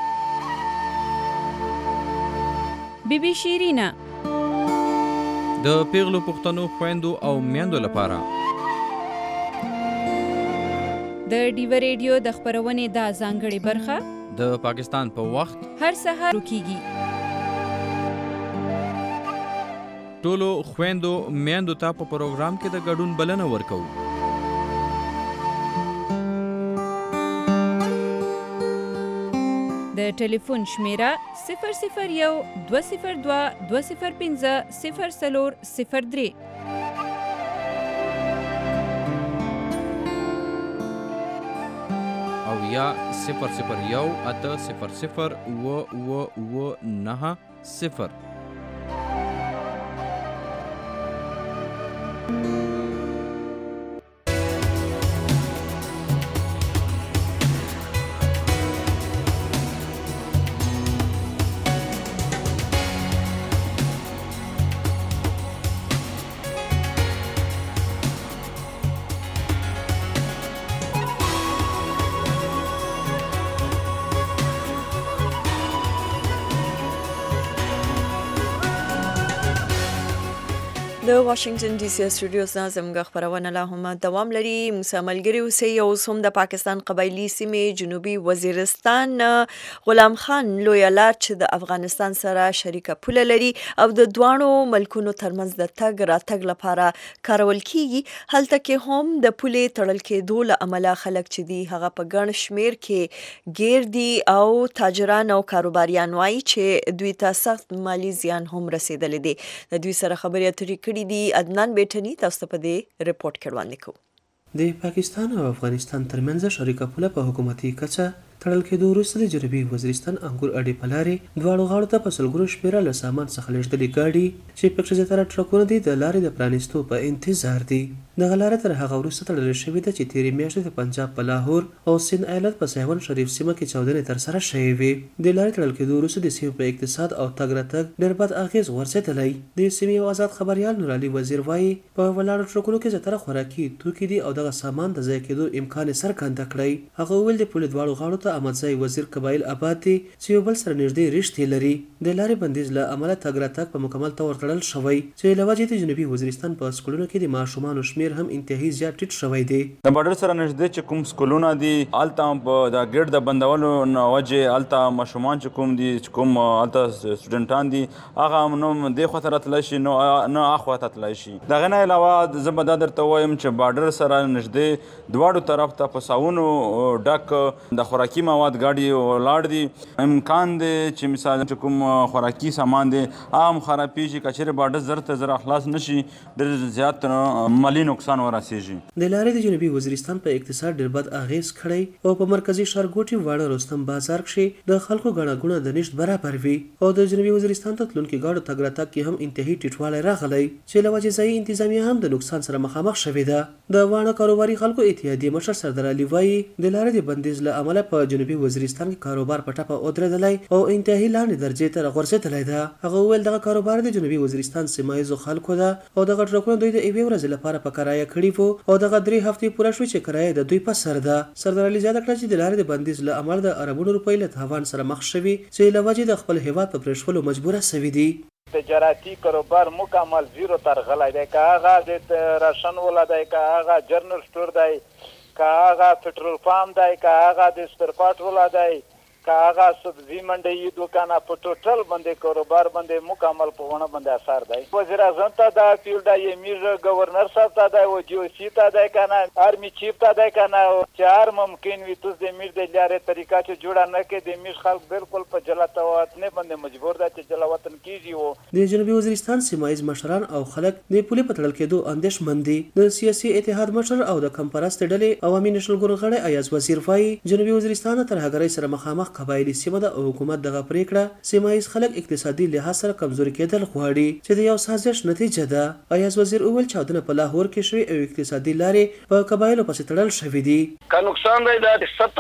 بی بی شیرینا د پیغلو پښتنو خويندو او میندو لپاره د ډیو ریډیو د خبرونې د ځانګړي برخه د پاکستان په وخت هر سهار وکیږي ټولو خويندو میندو ته په پروګرام کې د ګډون بلنه ورکو د ټلیفون شمیره 001 202 205 0403 او یا 001 800 990 د واشنگټن ډي سي سټوډیوز نه زموږ خبرونه لا هم دوام لري موږ ملګری اوسئ او هم د پاکستان قبایلی سیمې جنوبي وزیرستان غلام خان لوی لار چې د افغانستان سره شریکه پوله لري او د دوانو ملکونو ترمنځ د تګ راتګ لپاره کارول کیږي هلته کې هم د پولې تړل کېدو له امله خلک چې دي هغه په ګڼ شمیر کې غیر دي او تاجران او کاروباریان وایي چې دوی ته سخت مالی زیان هم رسیدلی دی د دوی سره خبرې اترې کړي دي عدنان بیٹنی تاسو په دې ریپورت کې وړاندې کوو د پاکستان او افغانستان ترمنځ شریکه پوله په حکومتي کچه تړل کېدو وروسته د جنوبي وزیرستان انګور اډې په لارې دواړو غاړو ته په سلګونو شمېره له سامان څخه لېږدلې ګاډي چې پکښې زیاتره ټرکونه دي د لارې د پرانیستو په انتظار دي. دغه لاره تر هغه وروسته تړل شوې ده چې تېرې میاشتې د پنجاب په لاهور او سند ایالت په سیون شریف سیمه کې چاودنې ترسره شوې وې. د لارې تړل کېدو وروسته د سیمې په اقتصاد او تګ راتګ ډېر بد اغېز غورځېدلی. د سیمې یو آزاد خبریال نور علي وزیر وایي په ولاړو ټرکونو کې زیاتره خوراکي توکي دي او دغه سامان د ضایع کېدو امکان یې څرګنده کړی. هغه وویل د پولې دواړو غاړو ته احمدزی وزیر قبایل آباد دي چې یو بل سره نږدې رشتې لري. د لارې بندیز له امله تګ راتګ په مکمل طور تړل شوی چې له وجې د جنوبي وزیرستان په سکولونو کې د ماشومانو شمېر هم انتهایی زیات ټیټ شوی دی. د بارډر سره نږدې چې کوم سکولونه دي هلته په د ګیټ د بندولو نه وجې هلته ماشومان چې کوم دي چې کوم هلته سټوډنټان دي هغه نه دې خوا ته راتلی شي نه اخوا ته تللی شي. د هغې نه علاوه زه به دا درته وایم چې بارډر سره نږدې دواړو طرف ته په ساونو ډک د خوراکي مواد ګاډي ولاړ دي. امکان دی چې مثال چې کوم خوراکي سامان دی هغه هم خرابېږي که چېرې بارډر زر ته زر خلاص نه شي ډېر زیات مالي نقصان ورسېږي. د لارې د جنوبي وزیرستان په اقتصاد ډېر بد اغېز کړی او په مرکزي ښارګوټي واړه رستم بازار کښې د خلکو ګڼه ګوڼه د نشت برابر وي او د جنوبي وزیرستان ته تلونکي ګاډو تګ راتګ کې هم انتهایی ټیټوالی راغلی چې له وجې ځایي انتظامیه هم د نقصان سره مخامخ شوې ده. د واړه کاروباري خلکو اتحادیې مشر سردار علي وایي د لارې د بندیز له امله په جنوبي وزیرستان کې کاروبار په ټپه ودرېدلی او انتهایی لاندې درجې ته راغورځېدلی ده. هغه وویل دغه کاروبار د جنوبي وزیرستان سیمه ییزو خلکو ده او دغه ټرکونه دوی د یوې ورځې لپاره په کرایه کړي وو او دغه 3 هفتې پوره شوې چې کرایه د دوی په سر ده. سردار علي زیاته کړه چې د لارې د بندیز له امله د اربونو روپۍ له تاوان سره مخ شوي چې له وجې د خپل هیواد په پرېښولو مجبوره سوي دي. تجارتی کاروبار مکمل زیرو ترغلی دی، که هغه د راشن والا دی، که هغه جرنل سټور دی، که هغه پټرول پامپ دی، که هغه د سپرپارټ والا دی، که هغه سبزی منډۍ دوکانه په ټوټل باندې کاروبار باندې مکمل په ونه باندې اثر دی. وزیر اعظم ته دا اپیل دی، امیر گورنر صاحب ته دی، او جی او سی ته دی کنه، آرمی چیف ته دی کنه چې هر ممکن وي تاسو د امیر د لارې طریقه چې جوړه نه کړي. د امیر خلک بالکل په جلا وطن باندې مجبور دي چې جلا وطن کیږي. د جنوبي وزیرستان سیمه ییز مشران او خلک د پولې په تړل کېدو اندېښمن دي. د سیاسي اتحاد مشر او د کم پرستې ډلې عوامي نېشنل ګوند غړی ایاز وزیر وایي جنوبي وزیرستان تر هغرۍ سره مخامخ قبایلي سیمه ده او حکومت دغه پریکړه سیمه ییز خلک اقتصادي لحاظ سره کمزوري کېدل غواړي چې د یو سازش نتیجه ده. ایاز وزیر وویل چاودنه په لاهور کې شوې او اقتصادي لارې په قبایلو پسې تړل شوې دي. که نقصان دی دا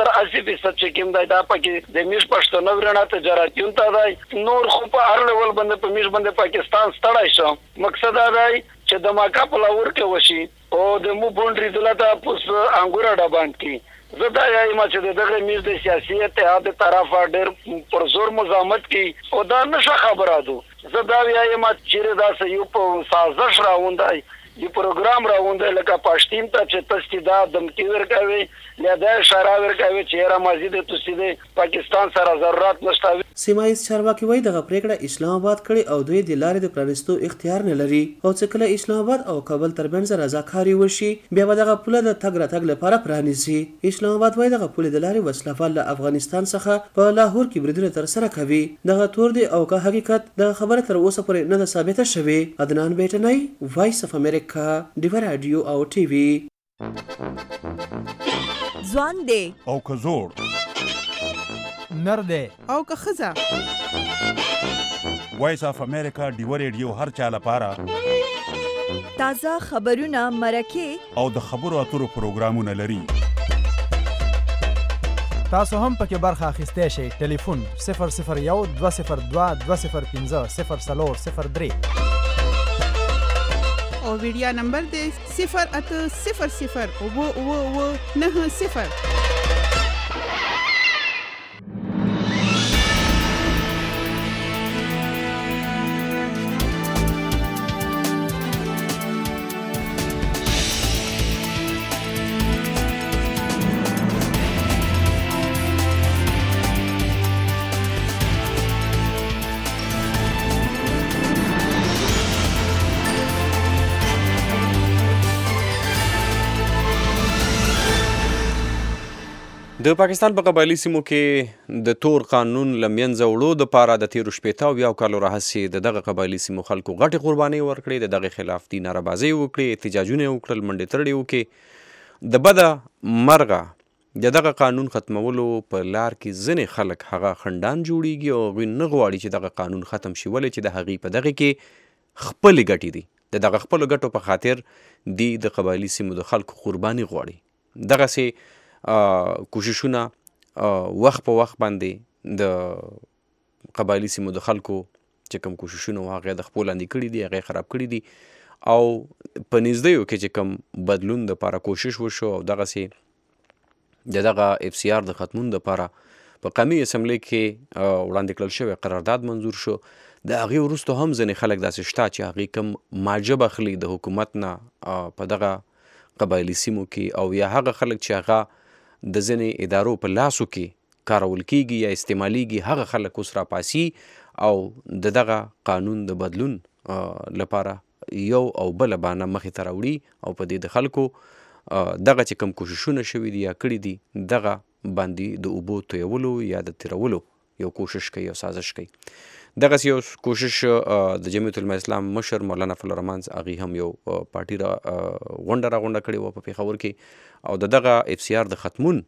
70-80% چې کوم دی دا پکې د میش پښتنو ورنه تجارتیون ته دی، نور خو په هر لیول باندې په میش باندې پاکستان ستړی شو. مقصد دا دی چې دماکه په لاهور کې وشي او د مو بونډري دلته پوس انګور اډه باندې کی. زه دا وایم چې دغه میز د سیاسي اتحاد طرفه ډېر پر زور مزاحمت کی او دا نشه خبره ده. زه دا وایم چې دا یو په سازش راوندای یو پروګرام راوندای لکه پښتین ته چې تاسو دا دمکی ورکوي یا دا اشاره ورکوي چې را مزید تاسو د پاکستان سره ضرورت نشته. سیمه ییز چارواکي وایي دغه پریکړه اسلام آباد کړي او دوی د لارې د پرانیستو اختیار نه لري او چې کله اسلام آباد او کابل ترمنځ رضاکاري وشي بیا به دغه پوله د تګ راتګ لپاره پرانیزي. اسلام آباد وایي دغه پولې د لارې وسلوال له افغانستان څخه په لاهور کې بریدونه ترسره کوي. دغه تور دی او که حقیقت د خبره تر اوسه پورې نه ده ثابته شوې. عدنان بیټنی، وایس اف امریکا، ډیوه رادیو او ټي وي. ځوان دی او که زوړ، نر دی او که ښځه، وایس اف امریکا ډیوه رادیو هر چا لپاره تازه خبرونه، مرکې او د خبرو اترو پروګرامونه لري. تاسو هم پکې برخه اخیستی شئ. ټلیفون 001-202-202-0403 او ویډیا نمبر دی 080009990. د پاکستان په قبایلي سیمو کې د تور قانون له منځه وړو دپاره د تېرو 80 کالو راهیسې د دغه قبایلي سیمو خلکو غټې قربانۍ ورکړې، د دغې خلاف دي نارهبازۍ وکړې، احتجاجونه یې وکړل، منډې ترړې وکړې. د بده مرغه د دغه قانون ختمولو په لار کې ځینې خلک هغه خنډان جوړیږي او هغوی نه غواړي چې دغه قانون ختم شي، ولې چې د هغې په دغه کې خپلې ګټې دي، د دغه خپلو ګټو په خاطر دی د قبایلي سیمو د خلکو قرباني غواړي. دغسې کوششونه وخت په وخت باندې د قبایلي سیمو د خلکو چې کوم کوششونه وو هغه د خپل لاندې کړي دي، هغه خراب کړي دي، او په نږدېو کې چې کوم بدلون دپاره کوشش وشو او دغسې د دغه FCR د ختمون دپاره په قومي اسمبلی کې وړاندې کړل شوی قرارداد منظور شو. د هغې وروسته هم ځینې خلک داسې شته چې هغې کوم ماجب اخلي د حکومت نه په دغه قبایلي سیمو کې، او یا هغه خلک چې هغه د ځینې ادارو په لاسو کې کارول کیږي یا استعمالیږي، هغه خلک اوس راپاسي او د دغه قانون د بدلون لپاره یو او بله بانه مخې ته راوړي او په دې د خلکو دغه چې کوم کوششونه شوي دي یا کړي دي دغه باندې د اوبو تویولو یا د تیرولو یو کوشش کوي او سازش کوي. دغسې یو کوشش د جمعیت العلماء اسلام مشر مولانا فضل الرحمن هغې هم یو پارټي غونډه کړې وه په پېښور کې، او د دغه FCR د ختمون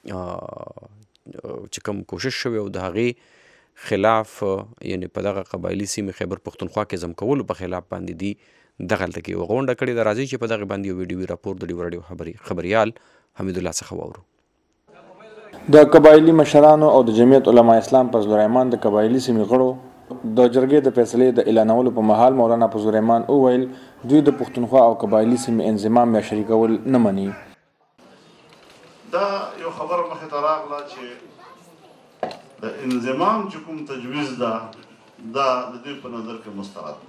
چې کوم کوشش شوی او د هغې خلاف یعنی په دغه قبایلي سیمې خیبر پښتونخوا کې ضم کولو په خلاف باندې دي دغلته کې یو غونډه کړې ده. راځئ چې په دغې باندې یو ویډیوي راپور د ډیور راډیو خبریال حمید الله څخه واورو. د قبایلي مشرانو او د جمعیت علماء اسلام فضل الرحمن د قبایلي سیمې غړو د جرګې د فیصلې د اعلانولو په مهال مولانا فضل الرحمن وویل دوی د پښتونخوا او قبایلي سیمې انضمام یا شریکول نه مني. دا یو خبره مخې ته راغله چې د انضمام چې کوم تجویز ده دا د دوی په نظر کې مسترد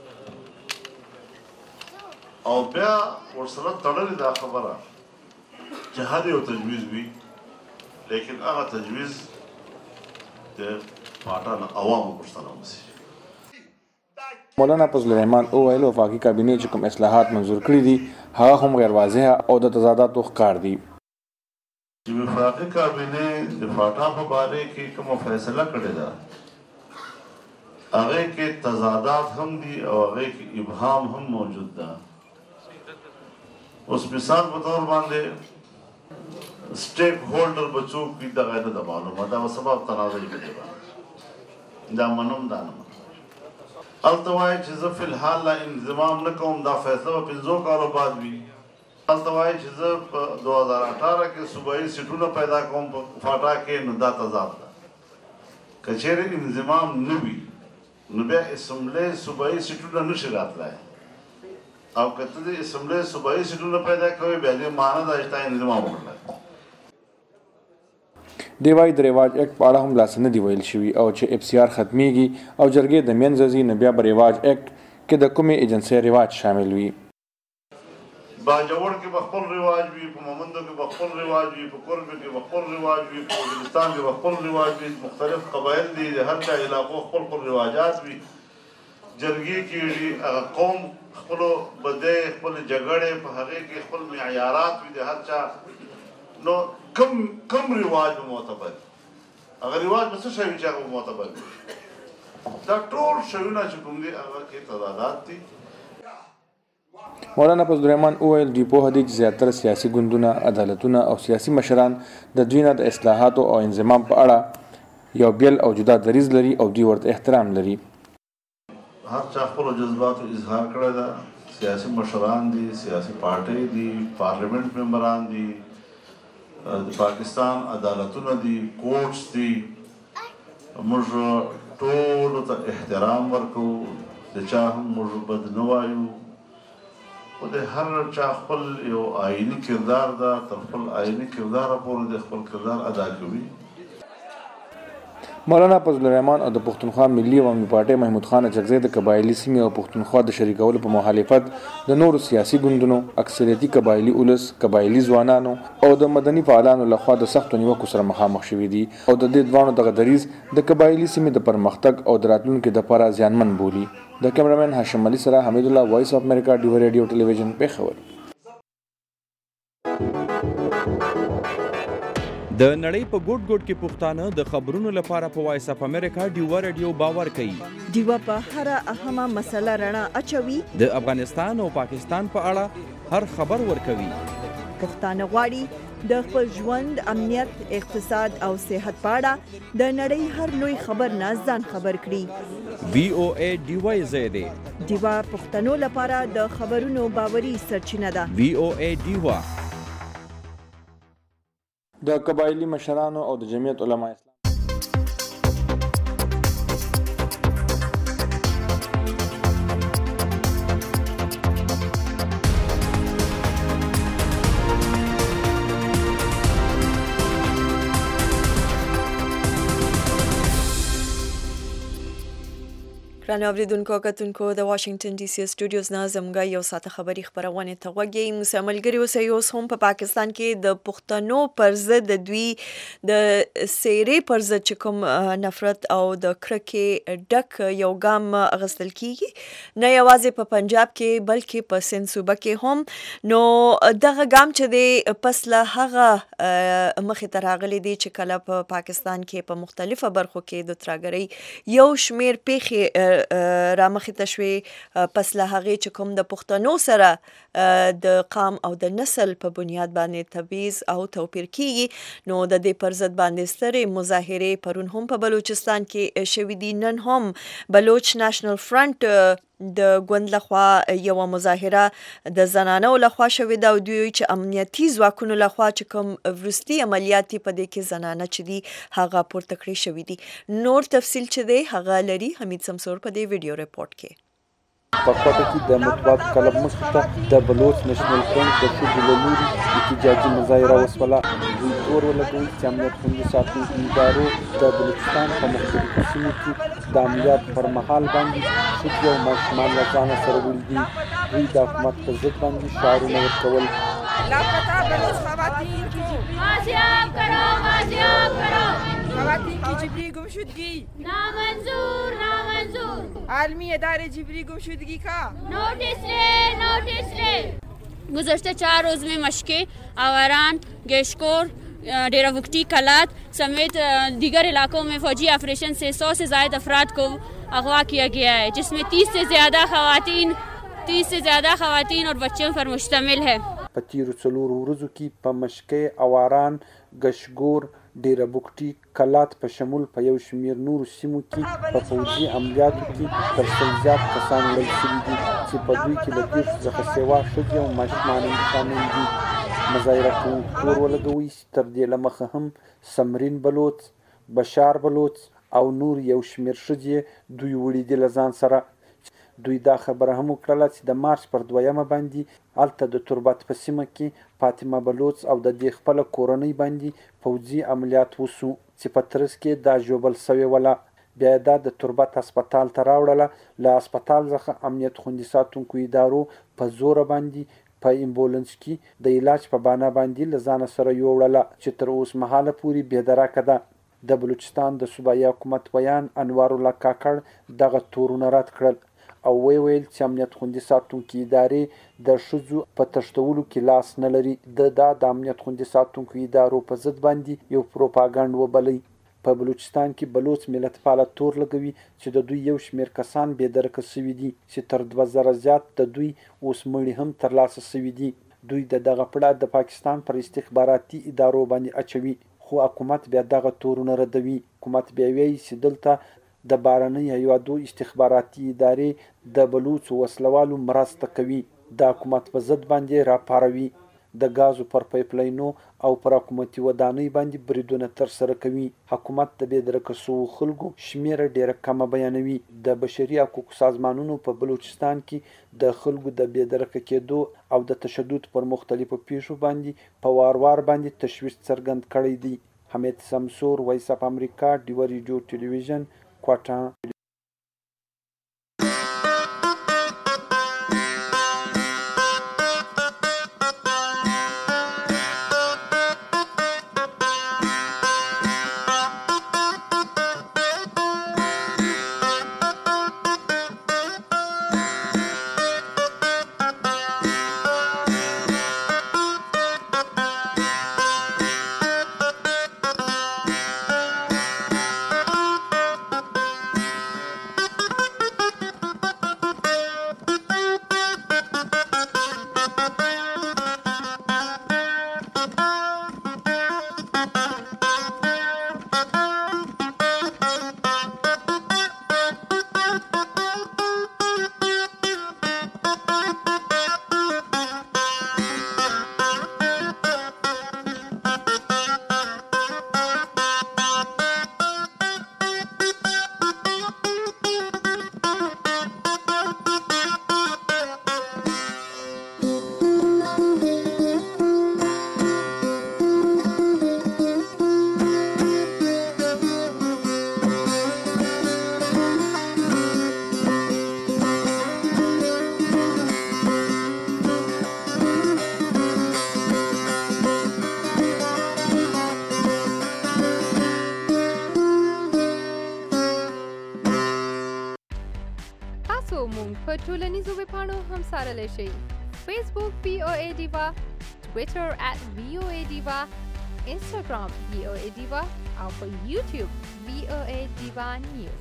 او بیا ورسره تړلې دا خبره چې هر یو تجویز وي، لیکن هغه تجویز د پاټانو عوامو پوښتنه وشي. مولانا فضل الرحمن وویل وفاقي کابینې چې کوم اصلاحات منظور کړي دي هغه هم غیر واضحه او د تضاداتو ښکار دي. چې وفاقي کابینې د پاټا په باره کې کومه فیصله کړې ده هغې کې تضادات هم دي او هغې کې ابهام هم موجود ده. اوس مثال په طور باندې سټیک هولډر به څوک وي دغه نه ده معلومه، دا به سبب تنازع کې دا منم دا نه هلته وایي چې زه فی الحال لا انضمام نه کوم، دا فیصله به 15 کالو بعد وي. هلته وایي چې زه په 2018 کې صوبایي سیټونه پیدا کوم په فاټا کې، نو دا تضاد ده. که چیرې انضمام نه وي نو بیا اسمبلی صوبایي سیټونه نشي راتلی، او که ته د اسمبلی صوبایي سیټونه پیدا کوې بیا دې معنی ده چې تا انضمام وکړلی. دی وایي د رواج اکټ په اړه هم لاس نه دي ویل شوي او چې FCR ختمیږي او جرګې د منځه ځي نو بیا به رواج اکټ کې د کومې ایجنسۍ رواج شامل وي. باجوړ کې به خپل رواج وي، په مومندو کې به خپل رواج وي، په قرب کې به خپل رواج وي، په وزیرستان کې به خپل رواج وي. مختلف قبایل دي، د هر چا علاقو خپل رواجات وي. جرګې کېږي، هغه قوم خپلو بدۍ خپل جګړې په هغې کې خپل معیارات وي د هر چا، نو کم رواج به معتبر هغه رواج به څه شی وي چې هغه به معتبر وي. دا ټول شیونه چې کوم دي هغه کې تضادات دي. مولانا فضل الرحمن وویل دوی پوهه دي چې زیاتره سیاسي ګوندونه، عدالتونه او سیاسي مشران د دوی نه د اصلاحاتو او انضمام په اړه یو بیل او جدا دریځ لري او دوی ورته احترام لري. هر چا خپلو جذباتو اظهار کړی ده، سیاسي مشران دي، سیاسي پارټۍ دي، پارلیمنت ممبران دي، د پاکستان عدالتونه دي، کورټس دي. موږ ټولو ته احترام ورکوو، د چا هم موږ بد نه وایو، خو د هر چا خپل یو آئیني کردار ده، تر خپل آئیني کرداره پورې د خپل کردار ادا کوي. مولانا فضل الرحمن او د پښتونخوا ملي عوامي پارټۍ محمود خان اڅکزی د قبایلي سیمې او پښتونخوا د شریکولو په مخالفت د نورو سیاسي ګوندونو، اکثریتي قبایلي اولس، قبایلي ځوانانو او د مدني فعالانو لخوا د سختو نیوکو سره مخامخ شوي دي او د دې دواړو دغه دریځ د قبایلي سیمې د پرمختګ او د راتلونکي دپاره زیانمن بولي. د کیمرامین هاشم علي سره حمید الله، وایس اف امریکا، ډیور ریډیو ټلویزیون، پېښور. د نړۍ په ګوټ ګوټ کې پښتانه د خبرونو لپاره په وایس اف امریکا ډیور ریډیو باور کوي. ډیوه په هر اهمه مسله رڼا اچوي، د افغانستان او پاکستان په اړه هر خبر ورکوي. پښتانه غواړي د خپل ژوند، امنیت، اقتصاد او صحت په اړه د نړۍ هر لوی خبر نه ځان خبر کړي. VOA ډیوای زیاده ډیوا پښتنو لپاره د خبرونو باوري سرچینه ده. VOA ډیوا د قبایلی مشرانو او د جمعیت علما اسلام ګرانو اوریدونکو کتونکو د واشنگټن ډي سي سټوډیوز نه زموږ یو ساعته خبري خبرونه ته وګورئ. موږ ملګری اوسئ اوس هم په پاکستان کې د پښتنو پر ضد د دوی د سیرې پر ضد چې کوم نفرت او د کرکې ډک یو ګام اخیستل کیږي نه یوازې په پنجاب کې بلکې په سند صوبه کې هم. نو دغه ګام چې دی پس له هغه مخې ته راغلی دی چې کله په پاکستان کې په مختلفو برخو کې د ترهګرۍ یو شمیر پیښې رامخې ته شوې پس له هغې چې کوم د پښتنو سره د قام او د نسل په بنیاد باندې تبعیض او توپیر کیږي. نو د دې پر ضد باندې سترې مظاهرې پرون هم په بلوچستان کې شوې دي. نن هم بلوچ نېشنل فرنٹ د ګوند لخوا یو مظاهره د زنانو لخوا شوې ده او دوی چې امنیتي ځواکونو لخوا چې کوم وروستي عملیات په دې کې زنانه چې دي هغه پورته کړې شوې دي. نور تفصیل چې دی هغه لري حمید سمسور په دې ویډیو ریپورت کې. په کوټه کې د مطبوعات کلب مخې ته د بلوچ نېشنل فرنټ د ښځو له لوري احتجاجي مظاهره وشوله. دوی تور ولګوي چې امنیت خوندي ساتونکو ادارو د بلوچستان په مختلفو سیمو کې د عملیات پر مهال باندې ښځې او ماشومان له ځانه سره وړي دي. دوی د حکومت په ضد باندې شعارونه ورکول. لاپتا بلوچ خواتین کی معاشیاب کرو، معاشیاب کرو. خواتین کی جبری گمشدگی نامنظور، نامنظور. عالمی ادارے جبری گمشدگی کا نوٹس لے، نوٹس لے. گزشتہ 4 روز میں مشقیں آوران، گیشکور، ڈیرہ وکٹی، کلات سمیت دیگر علاقوں میں فوجی آپریشن سے 100 سے زائد افراد کو اغوا کیا گیا ہے، جس میں 30 سے زیادہ خواتین اور بچوں پر مشتمل ہے. په تیرو 4 ورځو کې په مشقې، اواران، گشګور، ډیره بوکټي، کلات په شمول په یو شمیر نورو سیمو کې په پوځي عملیاتو کې تر 100 زیات کسان وژل شوي دي چې په دوی کې له 30 څخه سیوا ښځې او ماشومان هم شامل دي. مظاهره کوونکو تور ولګوي چې تر دې له مخه هم سمرین بلوچ، بشار بلوچ او نور یو شمیر ښځې دوی وړي دي له ځان سره. دوی دا خبره هم وکړله چې د مارچ پر 2 باندې هلته د تربت په سیمه کې فاطمه بلوچ او د دې خپله کورنۍ باندې پوځي عملیات وسو چې په ترڅ کې دا ژوبل سوې وله. بیا یې دا د تربت هسپتال ته راوړله. له هسپتال څخه امنیت خوندي ساتونکو ادارو په زوره باندې په امبولانس کې د علاج په بهانه باندې له ځانه سره یوړله چې تر اوس مهاله پورې بېدرکه ده. د بلوچستان د صوبایي حکومت ویان انوار الله کاکړ دغه تورونه رد کړل او ویل چې امنیت خوندي ساتونکو ادارې د ښځو په تښتولو کې لاس نه لري. د امنیت خوندي ساتونکو ادارو په ضد باندې یو پروپاګانډ وبلئ. په بلوچستان کې بلوچ ملت پاله تور لګوي چې د دوی یو شمیر کسان بېدرکه سوي دي چې تر 2000 زیات د دوی اوس مړي هم ترلاسه سوي دي. دوی دغه پړه د پاکستان پر استخباراتي ادارو باندې اچوي، خو حکومت بیا دغه تورونه ردوي. حکومت بیا وایي چې دلته د بهرنۍ هیوادو استخباراتي ادارې د بلوچو وسلوالو مرسته کوي. د حکومت په ضد باندې راپاروي. د غازو پر پایپلاینو او پر حکومتي ودانۍ باندې بریدونه ترسره کوي. حکومت د بېدرکه شوو خلکو شمیره ډیره کمه بیانوي. د بشري حقوقو سازمانونو په بلوچستان کې د خلکو د بېدرکه کېدو او د تشدد پر مختلفو پیښو باندې په وار باندې تشویش څرګند کړی دی. حمید سمسور، وایس اف امریکا، ډیوه ریډیو ټلویزیون، کوټه. ټولنیزو ویبپاڼو هم څارلی شئ. فیسبوک VOA ډیوا، ټویټر @VOA ډیوا، انسټاګرام VOA ډیوا او په یوټیوب VOA ډیوا نیوز.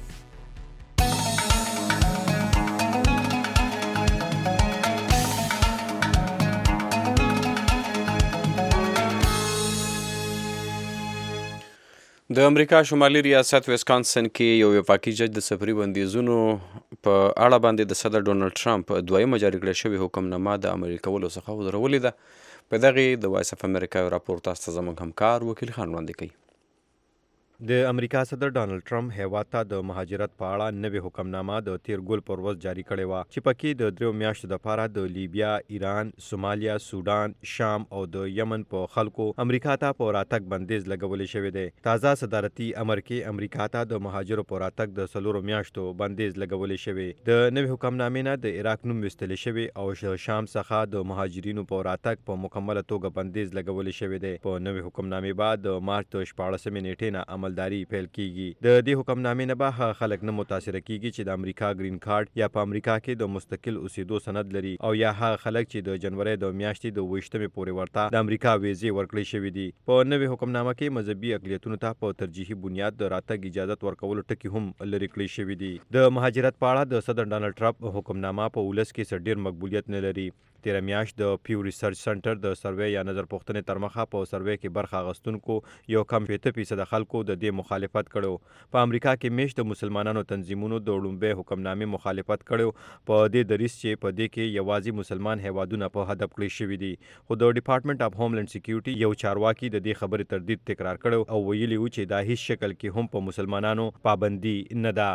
د امریکا شمالي ریاست ویسکانسن کې یو وفاقي جج د سفري بندیزونو په اړه باندې د صدر ډونالډ ټرمپ دویمه جاري کړې شوې حکمنامه د عملي کولو څخه ودرولې ده. په دغې د وایس اف امریکا یو راپور تاسو ته زموږ همکار وکیل خان وړاندې کوي. د امریکا صدر ډانلډ ټرمپ هیواد ته د مهاجرت په اړه نوې حکمنامه د تیر ګول پر ورځ جاری کړې وه چې پکې د 3 میاشتو دپاره د لیبیا، ایران، سومالیا، سودان، شام او د یمن په خلکو امریکا ته په راتګ بندیز لګولې شوی دی. تازه صدارتي امر کې امریکا ته د مهاجرو په راتګ د 4 میاشتو بندیز لګولې شوی. د نوې حکمنامې نه د عراق نوم ویستلی شوی او شام څخه د مهاجرینو په راتګ په مکمله توګه بندیز لګولې شوی دی. په نوې حکمنامې بعد د مارچ 14 نیټې نه عملداري پیل کیږي. د دې حکمنامې نه به خلک نه متاثره کیږي چې د امریکا گرین کارت یا په امریکا کې د مستقل اوسېدو سند لري او یا هغه خلک چې د جنوري د میاشتې د 28 پورې ورته د امریکا ویزې ورکړې شوې دي. په نوې حکمنامه کې مذهبي اقلیتونو ته په ترجیحي بنیاد د راتګ اجازه ورکولو ټکي هم لرې کړی شوي دي. د مهاجرت په اړه د صدر ډانلډ ټرمپ حکمنامه په ولس کې څه ډیر مقبولیت نه لري. تیره میاشت د پیو ریسرچ سنټر د سروې یا نظر پوښتنې تر مخه په سروې کې برخه اخیستونکو یو کم 80% خلکو د دې مخالفت کړو. په امریکا کې میشت د مسلمانانو تنظیمونو د لومړۍ حکمنامې مخالفت کړو په دې دریځ چې په دې کې یوازې مسلمان هیوادونه په هدف کړی شوي دي. خو د ډپارټمنټ اف هوملند سکیورټي یو چارواکي د دې خبرې تردید تکرار کړو او ویلي و چې دا هیڅ شکل کې هم په مسلمانانو پابندي نه ده.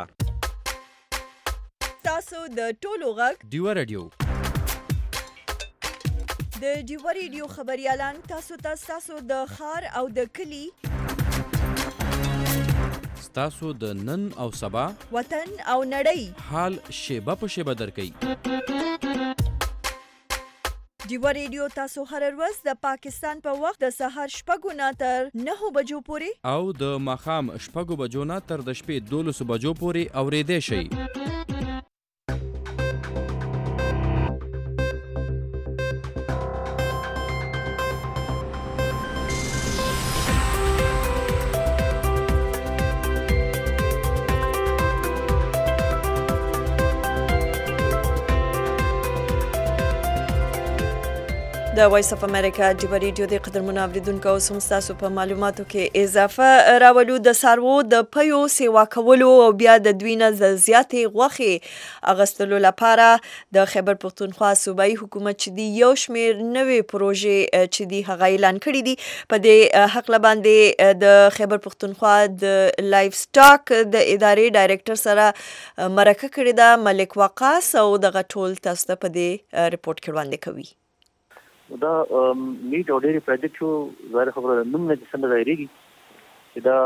تاسو د ټولو غږ ډیوا رادیو د ډیوا رادیو خبريالان تاسو ته تاسو د خار او د کلی ستاسو د نن او سبا وطن او نړۍ حال شیبه په شیبه درکوي. ډیوا رادیو تاسو هر ورځ د پاکستان په وخت د سهار 6 نه تر 9 بجو پورې او د ماښام 6 بجو نه تر د شپې 12 بجو پورې اورېدای شئ. د وایس اف امریکا ډیوا رادیو د قدرمنو اوریدونکو اوس هم ستاسو په معلوماتو کې اضافه راولو. د څاروو د پیو سیوا کولو او بیا د دوی نه زیاتې غوښې اخیستلو لپاره د خیبر پښتونخوا صوبایي حکومت چې دی یو شمېر نوې پروژې چې دی هغه اعلان کړي دي. په دې حق باندې د خیبر پښتونخوا د لایف سټاک د ادارې ډایریکټر سره مرکه کړې ده ملک وقاص او دغه ټول تاسو ته په دې ریپورت کې وړاندې کوي. دا میټ او ډیری پروجیکټ شو ظاهر خبره نوم نه څنګه ظاهرېږي چې دا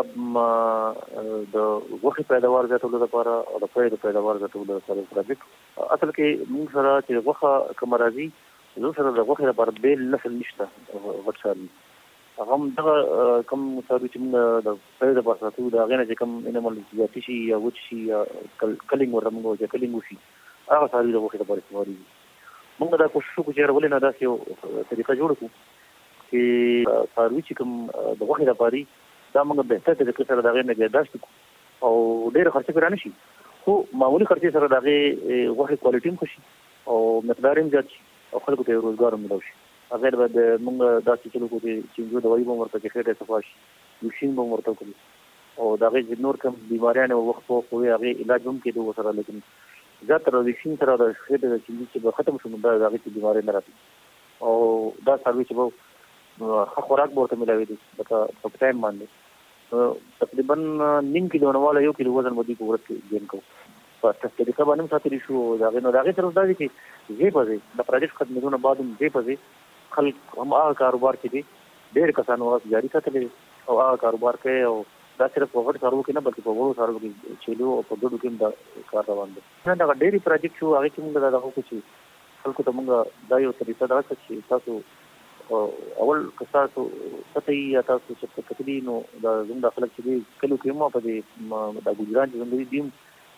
د غوښې پیداوار زیاتولو لپاره او د پیو د پیداوار زیاتولو لپاره پروجیکټ اصل کې موږ سره چې غوښه کوم راځي زه سره د غوښې لپاره بیل نسل نشته غټشالي هغه دغه کوم مطابق چې موږ د پیو د باساتو د هغې نه چې کوم انیمل زیاتې شي یا وچ شي یا کلینګ ورته موږ چې کلینګ وشي هغه څاروي د غوښې لپاره استعمالېږي. موږ دا کوشش وکړو چې ولې نه داسې یو طریقه جوړه کړو چې څاروي چې کوم د غوښې لپاره دا موږ بهتر طریقې سره د هغې نګهداشت کړو او ډېره خرچه پرې رانه شي خو معمولي خرچې سره د هغې غوښې کوالټي هم ښه شي او مقدار هم زیات شي او خلکو ته یې روزګار هم میلاو شي. هغې به موږ داسې چلو کړو چې دوایي به هم ورته چې خېټه صفا شي یوشین به هم ورته وکړو او د هغې چې نور کوم بیماریان وخت په وخت هغې علاج هم کېدو ورسره لیکن زیاتره ویکسین سره د خېټې د چینجي چې به ختم شو نو دا د هغې چې بیمارۍ نه راتلي او دا څاروي چې به ښه خوراک به ورته میلاوېدي لکه په ټایم باندې تقریبا 9 کیلو نه والا 1 کیلو وزن به دوی په ورځ کې ګین کوو په طریقه باندې هم ساتلی شو د هغې نو د هغې سره دا دی چې ځای په ځای د پروجیکټ ختمېدو نه بعد هم ځای په ځای خلک هم هغه کاروبار چې دی ډېر کسانو هغه جاري ساتلی دی او هغه کاروبار کوي او دا صرف په غټ څاروو کې نه بلکې په وړو څاروو کې چیلو او په ګډو کې هم دا کار روان دی. دغه ډېرې پروجیکټ شو هغې کې موږ دا دغه وکړو چې خلکو ته موږ دا یو طریقه دغه کړه چې تاسو اول که تاسو پته وي یا تاسو چې کتلي نو دا زموږ دا خلک چې دي کلیو کې هم په دې دا ګوجران چې زموږ دي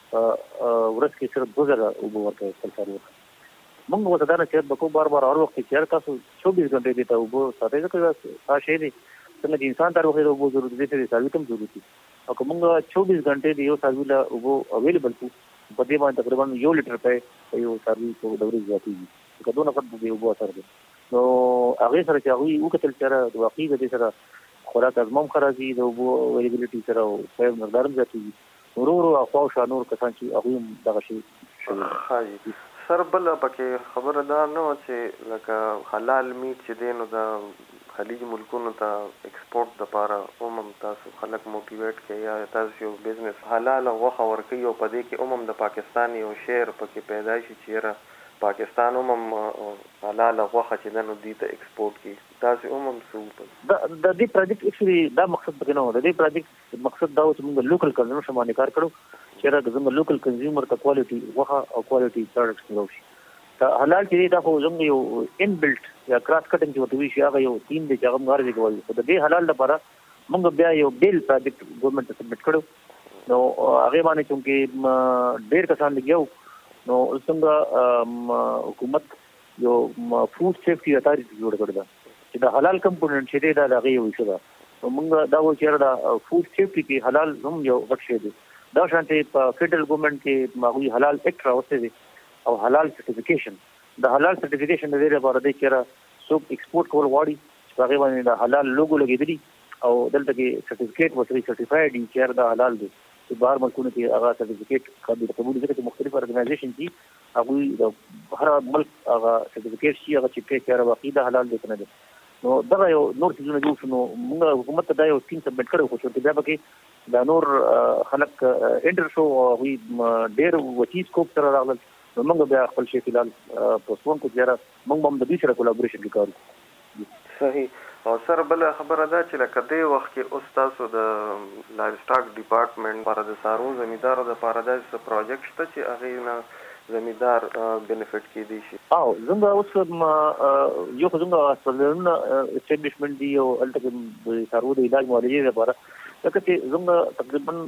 ورځ کې صرف 2000 اوبه ورکوي خپل څارویو موږ ورته دا نصیحت وکړو بار بار هر وخت چې تاسو 24 غنټې دې ته اوبه ساتئ ځکه دا شی دی څنګه چې انسان ته د اوبو ضرورت دی چې څاروي ته هم ضرورت دي او که موږ 24 غنټې د یو څاروي له اوبو اویلیبل کړو په دې باندې تقریبا 1 لیټر په یو څاروي په ورځ زیاتېږي که دونه فقط د اوبو اثر دی نو هغې سره چې هغوی وکتل چې د واقعي د دې سره خوراک ازمه هم ښه راځي د اوبو اویلیبلټي سره او په مقدار هم زیاتېږي ورو ورو اخوا او شا نور کسان چې هغوی هم دغه شی شوي سر بل پکې خبره دا نه وه چې لکه حلال میټ چې دی نو د خلیج ملکونو ته ایکسپورټ دپاره هم تاسو خلک موټیویټ کړئ یا تاسو یو بزنس حلاله غوښه ورکوي او په دې کې هم د پاکستان یو شعر پکې پیدا شي چې یاره پاکستان هم حلاله غوښه چې ده نو دوی ته ایکسپورټ کړي تاسو هم څه د دې پروجیکټ اکچولي دا مقصد پکې نه و د دې پروجیکټ مقصد دا و چې موږ لوکل کنزیومر شه باندې کار کړو چې را زموږ لوکل کنزیومر ته کوالټي غوښه او کوالټي پروډکټس ملو شي حلال چې دا خو زموږ یو ان بلټ یا کراس کټنګ چې ورته وي شي هغه یو ټیم دی چې هغه موږ راځي کوي خو د دې حلال لپاره موږ بیا یو بیل پروجیکټ ګورنمنت ته سبمټ کړو نو هغه باندې چې ډېر کسان لګیاو نو څنګه حکومت یو فود سیفټي اتارټي جوړ کړی دا چې دا حلال کمپوننټ چې دی دا هغه یو څه ده نو موږ دا و چې دا فود سیفټي کې حلال هم یو غټ شی دی دا شانتي په فیډرل ګورنمنت کې ماغوي حلال اکټ راوستي دي او حلال سرټیفیکیشن د حلال سرټیفیکیشن د دې لپاره د چیرې څوک ایکسپورټ کول غواړي چې هغه باندې د حلال لوګو لګیدلی او دلته کې سرټیفیکیټ ورته سرټیفاید دي چې دا حلال دي چې بهر ملکونو کې هغه سرټیفیکیټ قابل قبول دي چې مختلف ارګنایزیشن دي هغه د هر ملک هغه سرټیفیکیټ شي هغه چې کې واقعي د حلال دي کنه دي نو دا یو نور څه نه جوړ شنو موږ حکومت ته دا یو سکیم سبمټ کړو خو چې بیا پکې دا نور خلک انټر شو او ډېر وچی سکوپ سره راغلل نو موږ بیا خپل شی فلحال پوسټپون کو ځاره موږ هم د دې سره کولابریشن وکړو صحیح او سر بل خبره ده چې لکه دې وخت کې اوس تاسو د لایف سټاک ډپارټمنټ لپاره د څاروو زمیندارو لپاره داسې پروجیکټ شته چې هغې نه زمیندار بینیفټ کېدی شي او زموږ اوس یو خو زموږ هسپتالونه اسټابلیشمنټ دي او هلته کې د څاروو د علاج معالجې لپاره لکه چې زموږ تقریبا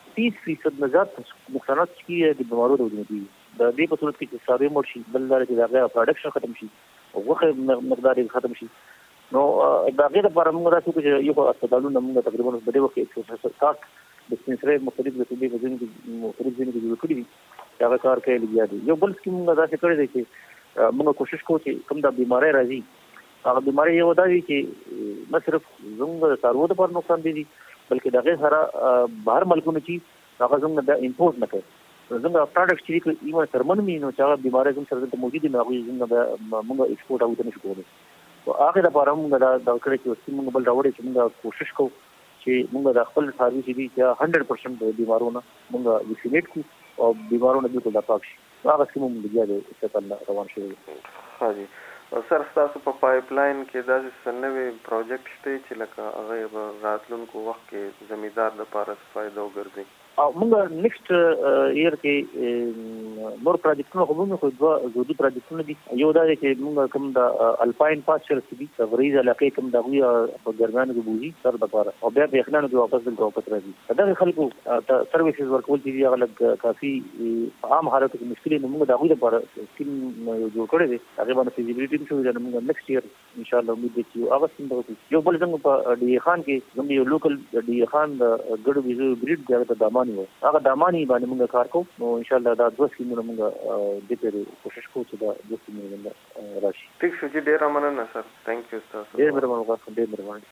30% نه زیات نقصانات چې د بیمارو د وجود دي د دې په صورت کې چې څاروي مړ شي بل دا چې د هغه پروډکشن ختم شي او غوښه مقدار ختم شي نو د هغې لپاره موږ داسې وکړو چې یو هسپتالونه موږ تقریبا په دې وخت کې 160 ډسپنسري مختلف د صوبې په ځینو کې مختلف ځینو کې جوړ کړي دي هغه کار کوي لګیا دي یو بل سکیم موږ داسې کړی دی چې موږ کوشش کوو چې کوم د بیماری راځي هغه بیماری یو دا وي چې نه صرف زموږ څاروو لپاره نقصان دي بلکې د هغې سره بهر ملکونو چې هغه زموږ د امپورټ نه کوي زموږ پروډکټ چې ایمه سرمن وي نو چې هغه بیماری زموږ سره دلته موجود دي نو هغوی موږ ایکسپورټ هغوی ته نشو کولی نو هغې لپاره موږ دا کړی چې اوس موږ بل راوړی چې موږ کوشش کوو چې موږ د خپل څاروي چې دي چې 100% د بیمارونو موږ ویکسینیټ کړو او بیمارونه بالکل د پاک شي هغه سکیم موږ لګیا دی چې روان شوی دی ها جی سر تاسو په پایپ لاین کې داسې څه نوې پروجیکټ شته چې لکه هغه به راتلونکو وخت کې زمیندار لپاره فایده وګرځي او موږ نیکسټ ایئر کې نور پروجیکټونه خو موږ خو دوه زودي پروجیکټونه دي یو دا دی چې موږ کوم د الپاین پاسچر چې دي د غریز علاقې کوم د هغوی په ګرمانو کې بوځي سر دپاره او بیا په یخنانو کې واپس دلته واپس راځي دغه خلکو ته سروسز ورکول چې دي هغه لږ کافي عام حالاتو کې مشکل نو موږ د هغوی لپاره سکیم یو جوړ کړی دی هغې باندې فیزیبلیټي هم شوې ده نو موږ نیکسټ ایئر انشاءالله امید دی چې هغه سکیم به وکړو یو بل زموږ په ډي خان کې زموږ یو لوکل ډي خان د ګډو ویزو بریډ دی هغه ته دامان هغه دامانی باندې موږ کار کوو نو ان شاء الله دا دوه سکیمونه موږ د دې کوشش کوو چې دا دوه سکیمونه راشي ټیک شو چې ډیر مننه سر ثانک یو تاسو ډیر مهرباني ډیر مهرباني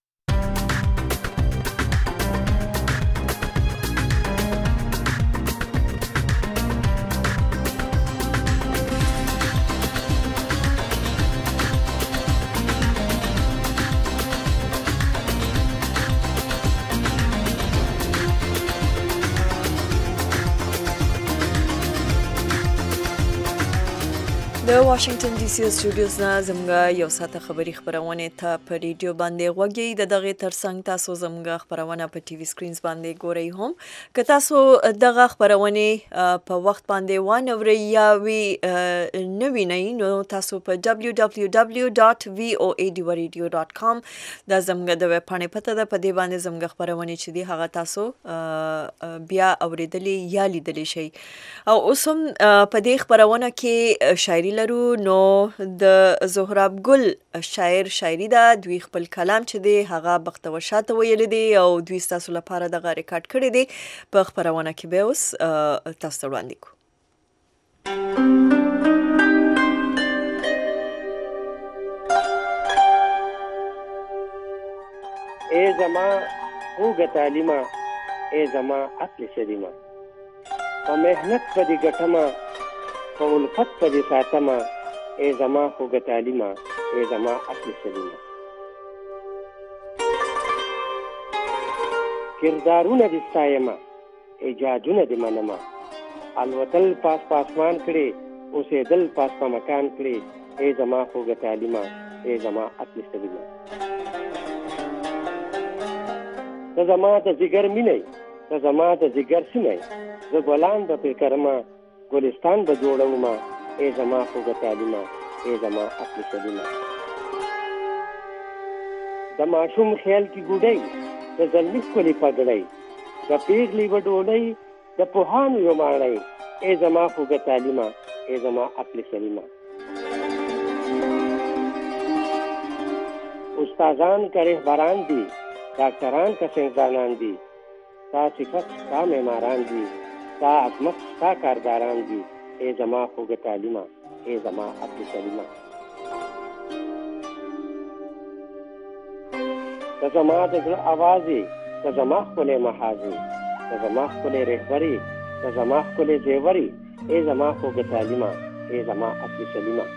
د واشنگټن ډي سي سټوډیوز نه زموږ یو ساعته خبري خبرونه ته په ریډیو باندې غوږی د دغه ترڅنګ تاسو زموږ خبرونه په ټي وي سکرینز باندې ګورئ هم که تاسو دغه خبرونه په وخت باندې وانورئ یا وی نه وینئ نو تاسو په www.voadradio.com دا زموږ د ویب پاڼې پته ده په دې باندې زموږ خبرونه چې دی هغه تاسو بیا اوریدلې یا لیدلې شي او اوس هم په دې خبرونه کې شاعري لرو نو د زهراب ګل شاعر شاعري ده دوی خپل کلام چې دی هغه بختور شاته ویل دی او دوی تاسو لپاره دغه ریکارډ کړی دی په خبرونه کې به اوس تاسو وړاندې کوو اے زما خوږه تعلیمه اے زما اصل سلیمه په مهنت په دې ګټمه په الفت په دې ساتمه اے زما خوږه تعلیمه اے زما اصل سلیمه کردارونه دې ستایمه ایجادونه دې منمه الوتل پاس پاسمان کړې اوسېدل پاس په مکان کړې اے زما خوږه تعلیمه اے زما اصل سلیمه ته زما د ځیګر مینه ته زما د ځیګر سینه زه ګلان به پرې کرمه ګلستان به جوړومه ای زما خوږه تعلیمه ای زما اصل سلیمه د ماشوم خیال کې ګوډۍ د زلمي ښکلې پګړۍ د پیغلې به ډوډۍ د پوهانو یو ماڼۍ ای زما خوږه تعلیمه ای زما اصل سلیمه استادان که رهبران دي ډاکټران که ساینسدانان دي ستا صفت ستا معماران دي ستا عظمت ستا کارداران دي ای زما خوږه تعلیمه ای زما اصل سلیمه ته زما د زړه اواز یې ته زما ښکلی محاذ یې ته زما ښکلی رهبرې ته زما ښکلی زیورې ای زما خوږه تعلیمه ای زما اصل سلیمه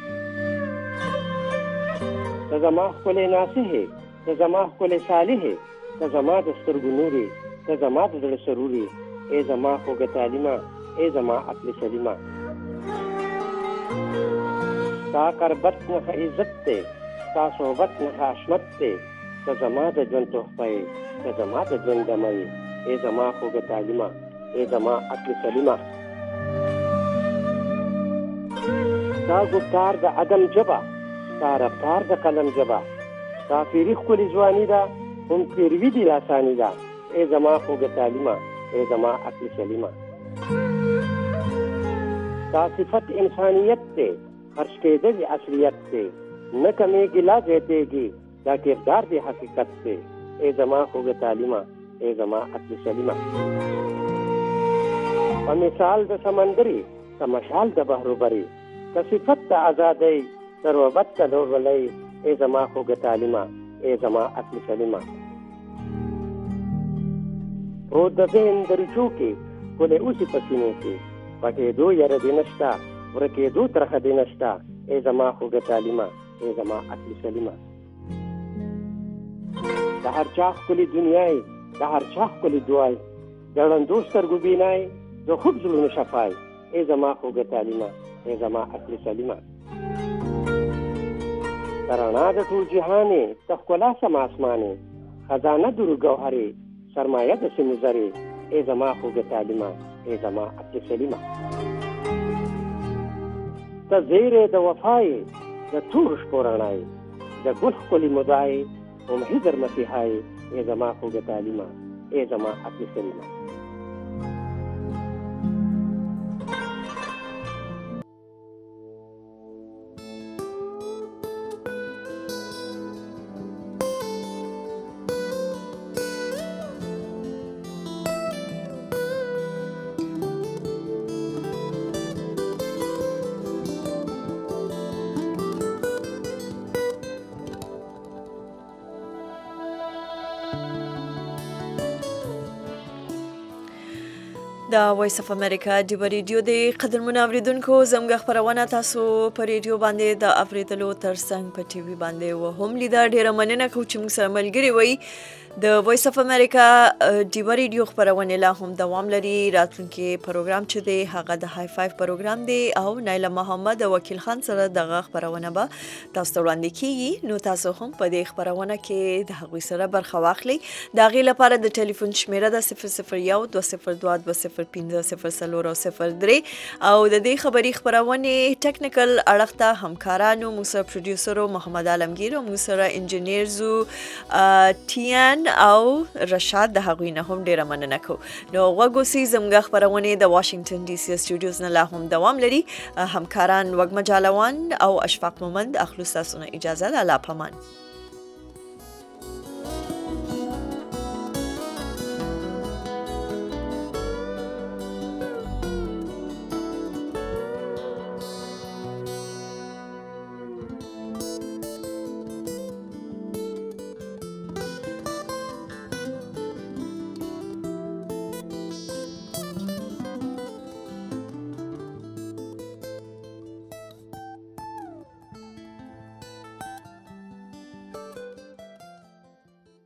ته زما ښکلی ناصحې ته زما ښکلی صالحې ته زما د سترګو نورې ته زما د زړه سرورې ای زما خوږه تعلیمه ای زما اصل سلیمه ستا قربت نښه عزت دی ستا صحبت نښه عصمت دی ته زما د ژوند تحفه یې ته زما د ژوند دمه یې ای زما خوږه تعلیمه ای زما اصل سلیمه ستا گفتار د عدم ژبه ستا رفتار د قلم ژبه ستا پیري ښکلې ځواني ده هم پیروي دې لاساني ده ای زما خوږه تعلیمه ای زما اصل سلیمه ستا صفت انسانیت دی خرج کېدل اصلیت دی نه کمیږي لا زیاتېږي دا کردار دی حقیقت دی ای زما خوږه تعلیمه ای زما اصل سلیمه په مثال د سمندري که مشال د بحروبري که صفت د ازادۍ ضرورت د ډورولۍ ای زما خوږه تعلیمه ای زما اصل سلیمه پروت د ذهن دریچو کې ښکلی اوسي په سینو کې پټېدو یره دې نشته ورکېدو ترخه دې نشته ای زما خوږه تعلیمه ای زما اصل سلیمه د هر چا ښکلې دنیا یې د هر چا ښکلې دعا یې د ړندو سترګو بینا یې د خوب زړونو شفا یې ای زما خوږه تعلیمه ای زما اصل سلیمه د رڼا د ټول جهان یې د ښکلا سم اسمان یې خزانه د روح ګوهر یې سرمایه د سیمې زر یې ای زما خوږه تعلیمه ای زما اصل سلیمه ته زیری د وفا یې د تورو شپو رڼا یې د ګل ښکلې مدعا یې امید در مسیحا یې ای زما خوږه تعلیمه ای زما اصل سلیمه د وایس اف امریکا د ریډیو د قدرمنو اوریدونکو زموږ خپرونه تاسو په ریډیو باندې د اوریدلو ترڅنګ په ټي وي باندې و هم لیدا. ډیره مننه کوم چې موږ سره ملګري وئ. د وایس اف امریکا د ریډیو خپرونه لا هم دوام لري. راتلونکي پروګرام چې دی هغه د های فایو پروګرام دی او نایله محمد او وکیل خان سره دغه خپرونه به تاسو ته وړاندې کیږي. نو تاسو هم په دې خپرونه کې د هغوی سره برخه واخلئ. د هغې لپاره د ټلیفون شمیره ده 001 202 205 003 او د دې خبري خپرونې ټیکنیکل اړخ ته همکارانو موږ سره پروډوسرو محمد عالمگیر او موږ سره انجینیرزو ټیان او رشاد د هغوی نه هم ډیره مننه کوو. نو غوږ اوسئ زموږ خپرونې د واشنګټن ډي سي سټوډیوز نه لا هم دوام لري. همکاران وږمه جالوان او اشفاق مومند اخلو ستاسو نه اجازه ده. الله پامان.